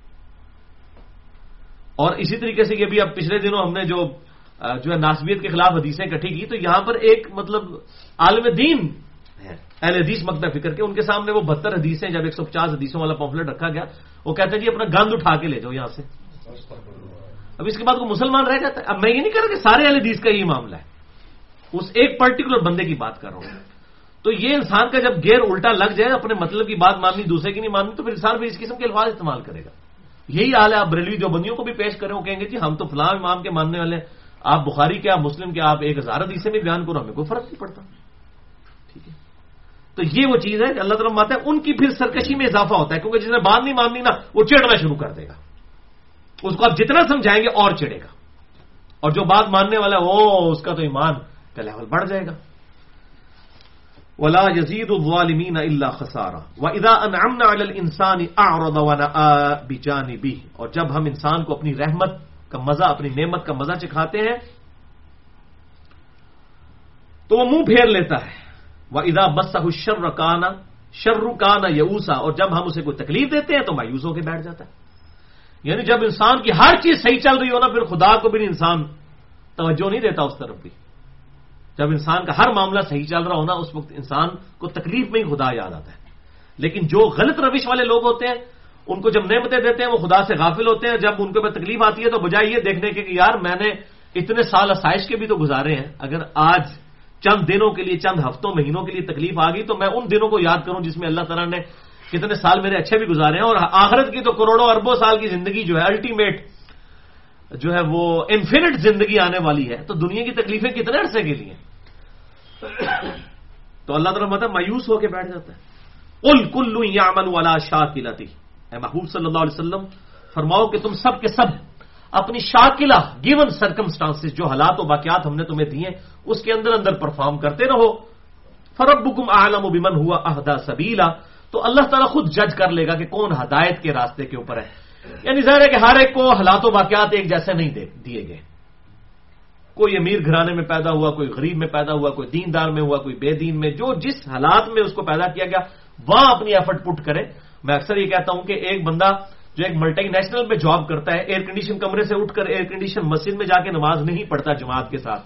اور اسی طریقے سے یہ بھی اب پچھلے دنوں ہم نے جو جو ہے ناسبیت کے خلاف حدیثیں اکٹھی کی، تو یہاں پر ایک مطلب عالم دین ہے اہل حدیث مکتب فکر کے، ان کے سامنے وہ بہتر حدیثیں جب ایک سو پچاس حدیثوں والا پمفلٹ رکھا گیا، وہ کہتے ہیں جی اپنا گند اٹھا کے لے جاؤ یہاں سے. اب اس کے بعد وہ مسلمان رہ جاتا ہے. اب میں یہ نہیں کر رہا کہ سارے اہل حدیث کا یہی معاملہ ہے، اس ایک پرٹیکولر بندے کی بات کر رہا ہوں. تو یہ انسان کا جب گیئر الٹا لگ جائے، اپنے مطلب کی بات ماننی دوسرے کی نہیں ماننی، تو پھر انسان پھر اس قسم کے الفاظ استعمال کرے گا. یہی حال ہے. آپ بریلوی دیوبندیوں کو بھی پیش کریں، وہ کہیں گے جی ہم تو فلاں امام کے ماننے والے ہیں، آپ بخاری کے، آپ مسلم کے، آپ ایک ہزار حدیثیں بھی بیان کرو، ہمیں کوئی فرق نہیں پڑتا. ٹھیک ہے. تو یہ وہ چیز ہے کہ اللہ تعالیٰ مانتا ہے، ان کی پھر سرکشی میں اضافہ ہوتا ہے، کیونکہ جس نے بات نہیں ماننی نا وہ چڑھنا شروع کر دے گا. اس کو آپ جتنا سمجھائیں گے اور چڑھے گا، اور جو بات ماننے والا ہے وہ اس کا تو ایمان کا لیول بڑھ جائے گا. ولا يزيد الظالمين الا خسارا واذا انعمنا على الانسان اعرض ونأى بجانبه، اور جب ہم انسان کو اپنی رحمت کا مزہ، اپنی نعمت کا مزہ چکھاتے ہیں تو وہ منہ پھیر لیتا ہے. وَإِذَا مَسَّهُ الشَّرُّ كَانَ شَرُّ كَانَ يَئُوسًا، اور جب ہم اسے کوئی تکلیف دیتے ہیں تو مایوس ہو کے بیٹھ جاتا ہے. یعنی جب انسان کی ہر چیز صحیح چل رہی ہو نا، پھر خدا کو بھی انسان توجہ نہیں دیتا اس طرف بھی. جب انسان کا ہر معاملہ صحیح چل رہا ہو نا، اس وقت انسان کو تکلیف میں ہی خدا یاد آتا ہے. لیکن جو غلط روش والے لوگ ہوتے ہیں، ان کو جب نعمتیں دیتے ہیں وہ خدا سے غافل ہوتے ہیں. جب ان کے اوپر تکلیف آتی ہے تو بجائے یہ دیکھنے کے کہ یار میں نے اتنے سال آسائش کے بھی تو گزارے ہیں، اگر آج چند دنوں کے لیے، چند ہفتوں مہینوں کے لیے تکلیف آ گئی تو میں ان دنوں کو یاد کروں جس میں اللہ تعالیٰ نے کتنے سال میرے اچھے بھی گزارے ہیں. اور آخرت کی تو کروڑوں اربوں سال کی زندگی جو ہے، الٹیمیٹ جو ہے وہ انفینٹ زندگی آنے والی ہے، تو دنیا کی تکلیفیں کتنے عرصے کے لیے. تو اللہ تعالیٰ مطلب مایوس ہو کے بیٹھ جاتا ہے. قل کل یعمل علی شاکلتہ، اے محبوب صلی اللہ علیہ وسلم فرماؤ کہ تم سب کے سب اپنی شاکلہ گیون سرکمسٹانسز، جو حالات و واقعات ہم نے تمہیں دیے اس کے اندر اندر پرفارم کرتے رہو. فربکم اعلم بمن هو اہدی سبیلا، تو اللہ تعالیٰ خود جج کر لے گا کہ کون ہدایت کے راستے کے اوپر ہے. یعنی ظاہر ہے کہ ہر ایک کو حالات و واقعات ایک جیسے نہیں دیے گئے. کوئی امیر گھرانے میں پیدا ہوا، کوئی غریب میں پیدا ہوا، کوئی دیندار میں ہوا، کوئی بے دین میں، جو جس حالات میں اس کو پیدا کیا گیا وہاں اپنی ایفرٹ پٹ کرے. میں اکثر یہ کہتا ہوں کہ ایک بندہ جو ایک ملٹی نیشنل میں جاب کرتا ہے، ایئر کنڈیشن کمرے سے اٹھ کر ایئر کنڈیشن مسجد میں جا کے نماز نہیں پڑھتا جماعت کے ساتھ،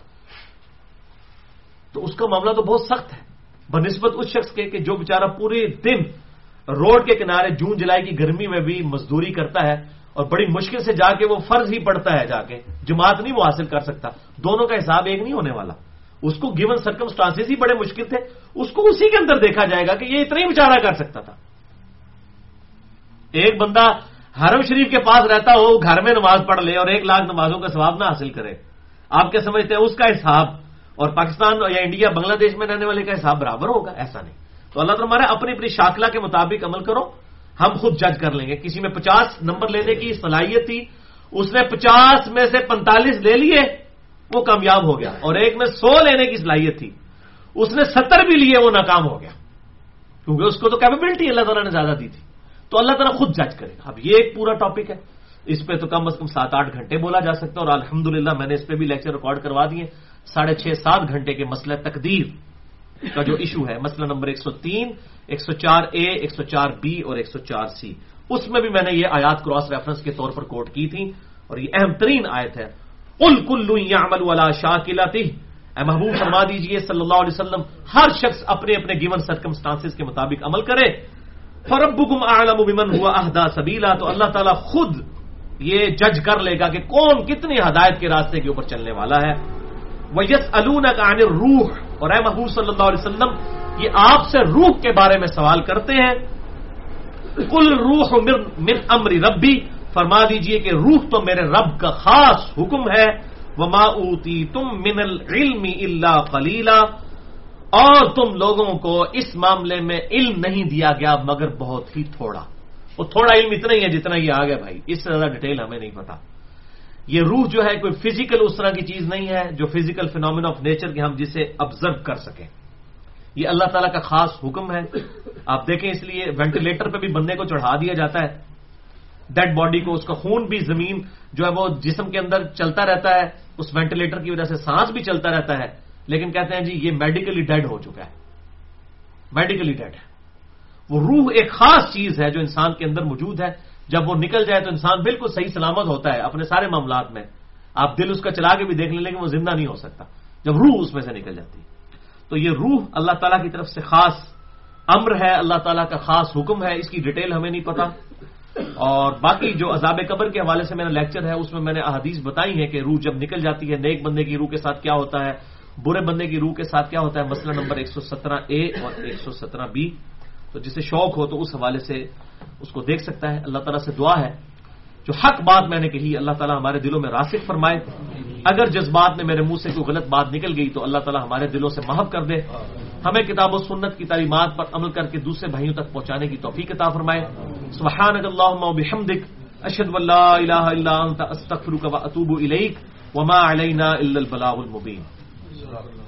تو اس کا معاملہ تو بہت سخت ہے بنسبت اس شخص کے کہ جو بیچارہ پورے دن روڈ کے کنارے جون جولائی کی گرمی میں بھی مزدوری کرتا ہے اور بڑی مشکل سے جا کے وہ فرض ہی پڑتا ہے، جا کے جماعت نہیں وہ حاصل کر سکتا. دونوں کا حساب ایک نہیں ہونے والا. اس کو گیون سرکمسٹانسز ہی بڑے مشکل تھے، اس کو اسی کے اندر دیکھا جائے گا کہ یہ اتنا ہی بیچارہ کر سکتا تھا. ایک بندہ حرم شریف کے پاس رہتا ہو، گھر میں نماز پڑھ لے اور ایک لاکھ نمازوں کا ثواب نہ حاصل کرے، آپ کیا سمجھتے ہیں اس کا حساب اور پاکستان یا انڈیا بنگلہ دیش میں رہنے والے کا حساب برابر ہوگا؟ ایسا نہیں. تو اللہ تعالیٰ ہمارے اپنی اپنی شاکلہ کے مطابق عمل کرو، ہم خود جج کر لیں گے. کسی میں پچاس نمبر لینے کی صلاحیت تھی، اس نے پچاس میں سے پینتالیس لے لیے، وہ کامیاب ہو گیا. اور ایک میں سو لینے کی صلاحیت تھی، اس نے ستر بھی لیے، وہ ناکام ہو گیا، کیونکہ اس کو تو کیپیبلٹی اللہ تعالیٰ نے زیادہ دی تھی. تو اللہ تعالیٰ خود جج کرے گا. اب یہ ایک پورا ٹاپک ہے، اس پہ تو کم از کم سات آٹھ گھنٹے بولا جا سکتا ہے. اور الحمدللہ میں نے اس پہ بھی لیکچر ریکارڈ کروا دیے. ساڑھے چھ سات گھنٹے کے مسئلہ تقدیر کا جو ایشو ہے، مسئلہ نمبر ایک سو تین، ایک سو چار اے، ایک سو چار بی اور ایک سو چار سی، اس میں بھی میں نے یہ آیات کراس ریفرنس کے طور پر کوٹ کی تھی اور یہ اہم ترین آیت ہے. قل کل یعمل علی شاکلتہ، اے محبوب فرما دیجئے صلی اللہ علیہ وسلم ہر شخص اپنے اپنے گیون سرکمسٹانسز کے مطابق عمل کرے. فربکم اعلم بمن هو اہدی سبیلا، تو اللہ تعالیٰ خود یہ جج کر لے گا کہ کون کتنی ہدایت کے راستے کے اوپر چلنے والا ہے. وَيَسْأَلُونَكَ عَنِ الرُّوحِ، اور اے محبوب صلی اللہ علیہ وسلم یہ آپ سے روح کے بارے میں سوال کرتے ہیں. قُلْ رُوحُ مِنْ أَمْرِ رَبِّي، فرما دیجئے کہ روح تو میرے رب کا خاص حکم ہے. وَمَا أُوتِيتُم مِّنَ الْعِلْمِ إِلَّا قَلِيلًا، اور تم لوگوں کو اس معاملے میں علم نہیں دیا گیا مگر بہت ہی تھوڑا. وہ تھوڑا علم اتنا ہی ہے جتنا یہ آ گیا بھائی، اس سے زیادہ ڈیٹیل ہمیں نہیں پتا. یہ روح جو ہے کوئی فزیکل اس طرح کی چیز نہیں ہے جو فزیکل فینومینا آف نیچر کے ہم جسے آبزرو کر سکیں. یہ اللہ تعالیٰ کا خاص حکم ہے. آپ دیکھیں اس لیے وینٹیلیٹر پہ بھی بندے کو چڑھا دیا جاتا ہے، ڈیڈ باڈی کو، اس کا خون بھی زمین جو ہے وہ جسم کے اندر چلتا رہتا ہے، اس وینٹیلیٹر کی وجہ سے سانس بھی چلتا رہتا ہے، لیکن کہتے ہیں جی یہ میڈیکلی ڈیڈ ہو چکا ہے، میڈیکلی ڈیڈ ہے. وہ روح ایک خاص چیز ہے جو انسان کے اندر موجود ہے. جب وہ نکل جائے تو انسان بالکل صحیح سلامت ہوتا ہے اپنے سارے معاملات میں. آپ دل اس کا چلا کے بھی دیکھ لیں لیکن وہ زندہ نہیں ہو سکتا جب روح اس میں سے نکل جاتی. تو یہ روح اللہ تعالیٰ کی طرف سے خاص امر ہے، اللہ تعالیٰ کا خاص حکم ہے. اس کی ڈیٹیل ہمیں نہیں پتا. اور باقی جو عذاب قبر کے حوالے سے میرا لیکچر ہے اس میں میں نے احادیث بتائی ہیں کہ روح جب نکل جاتی ہے نیک بندے کی روح کے ساتھ کیا ہوتا ہے، برے بندے کی روح کے ساتھ کیا ہوتا ہے. مسئلہ نمبر ایک سو سترہ اے اور ایک سو سترہ بی. تو جسے شوق ہو تو اس حوالے سے اس کو دیکھ سکتا ہے. اللہ تعالیٰ سے دعا ہے جو حق بات میں نے کہی اللہ تعالیٰ ہمارے دلوں میں راسخ فرمائے. اگر جذبات میں میرے منہ سے کوئی غلط بات نکل گئی تو اللہ تعالیٰ ہمارے دلوں سے محو کر دے. ہمیں کتاب و سنت کی تعلیمات پر عمل کر کے دوسرے بھائیوں تک پہنچانے کی توفیق عطا فرمائے. سبحانک اللہم و بحمدک، اشہد ان لا الہ الا انت، استغفرک و اتوب الیک، وما علینا الا البلاغ المبین.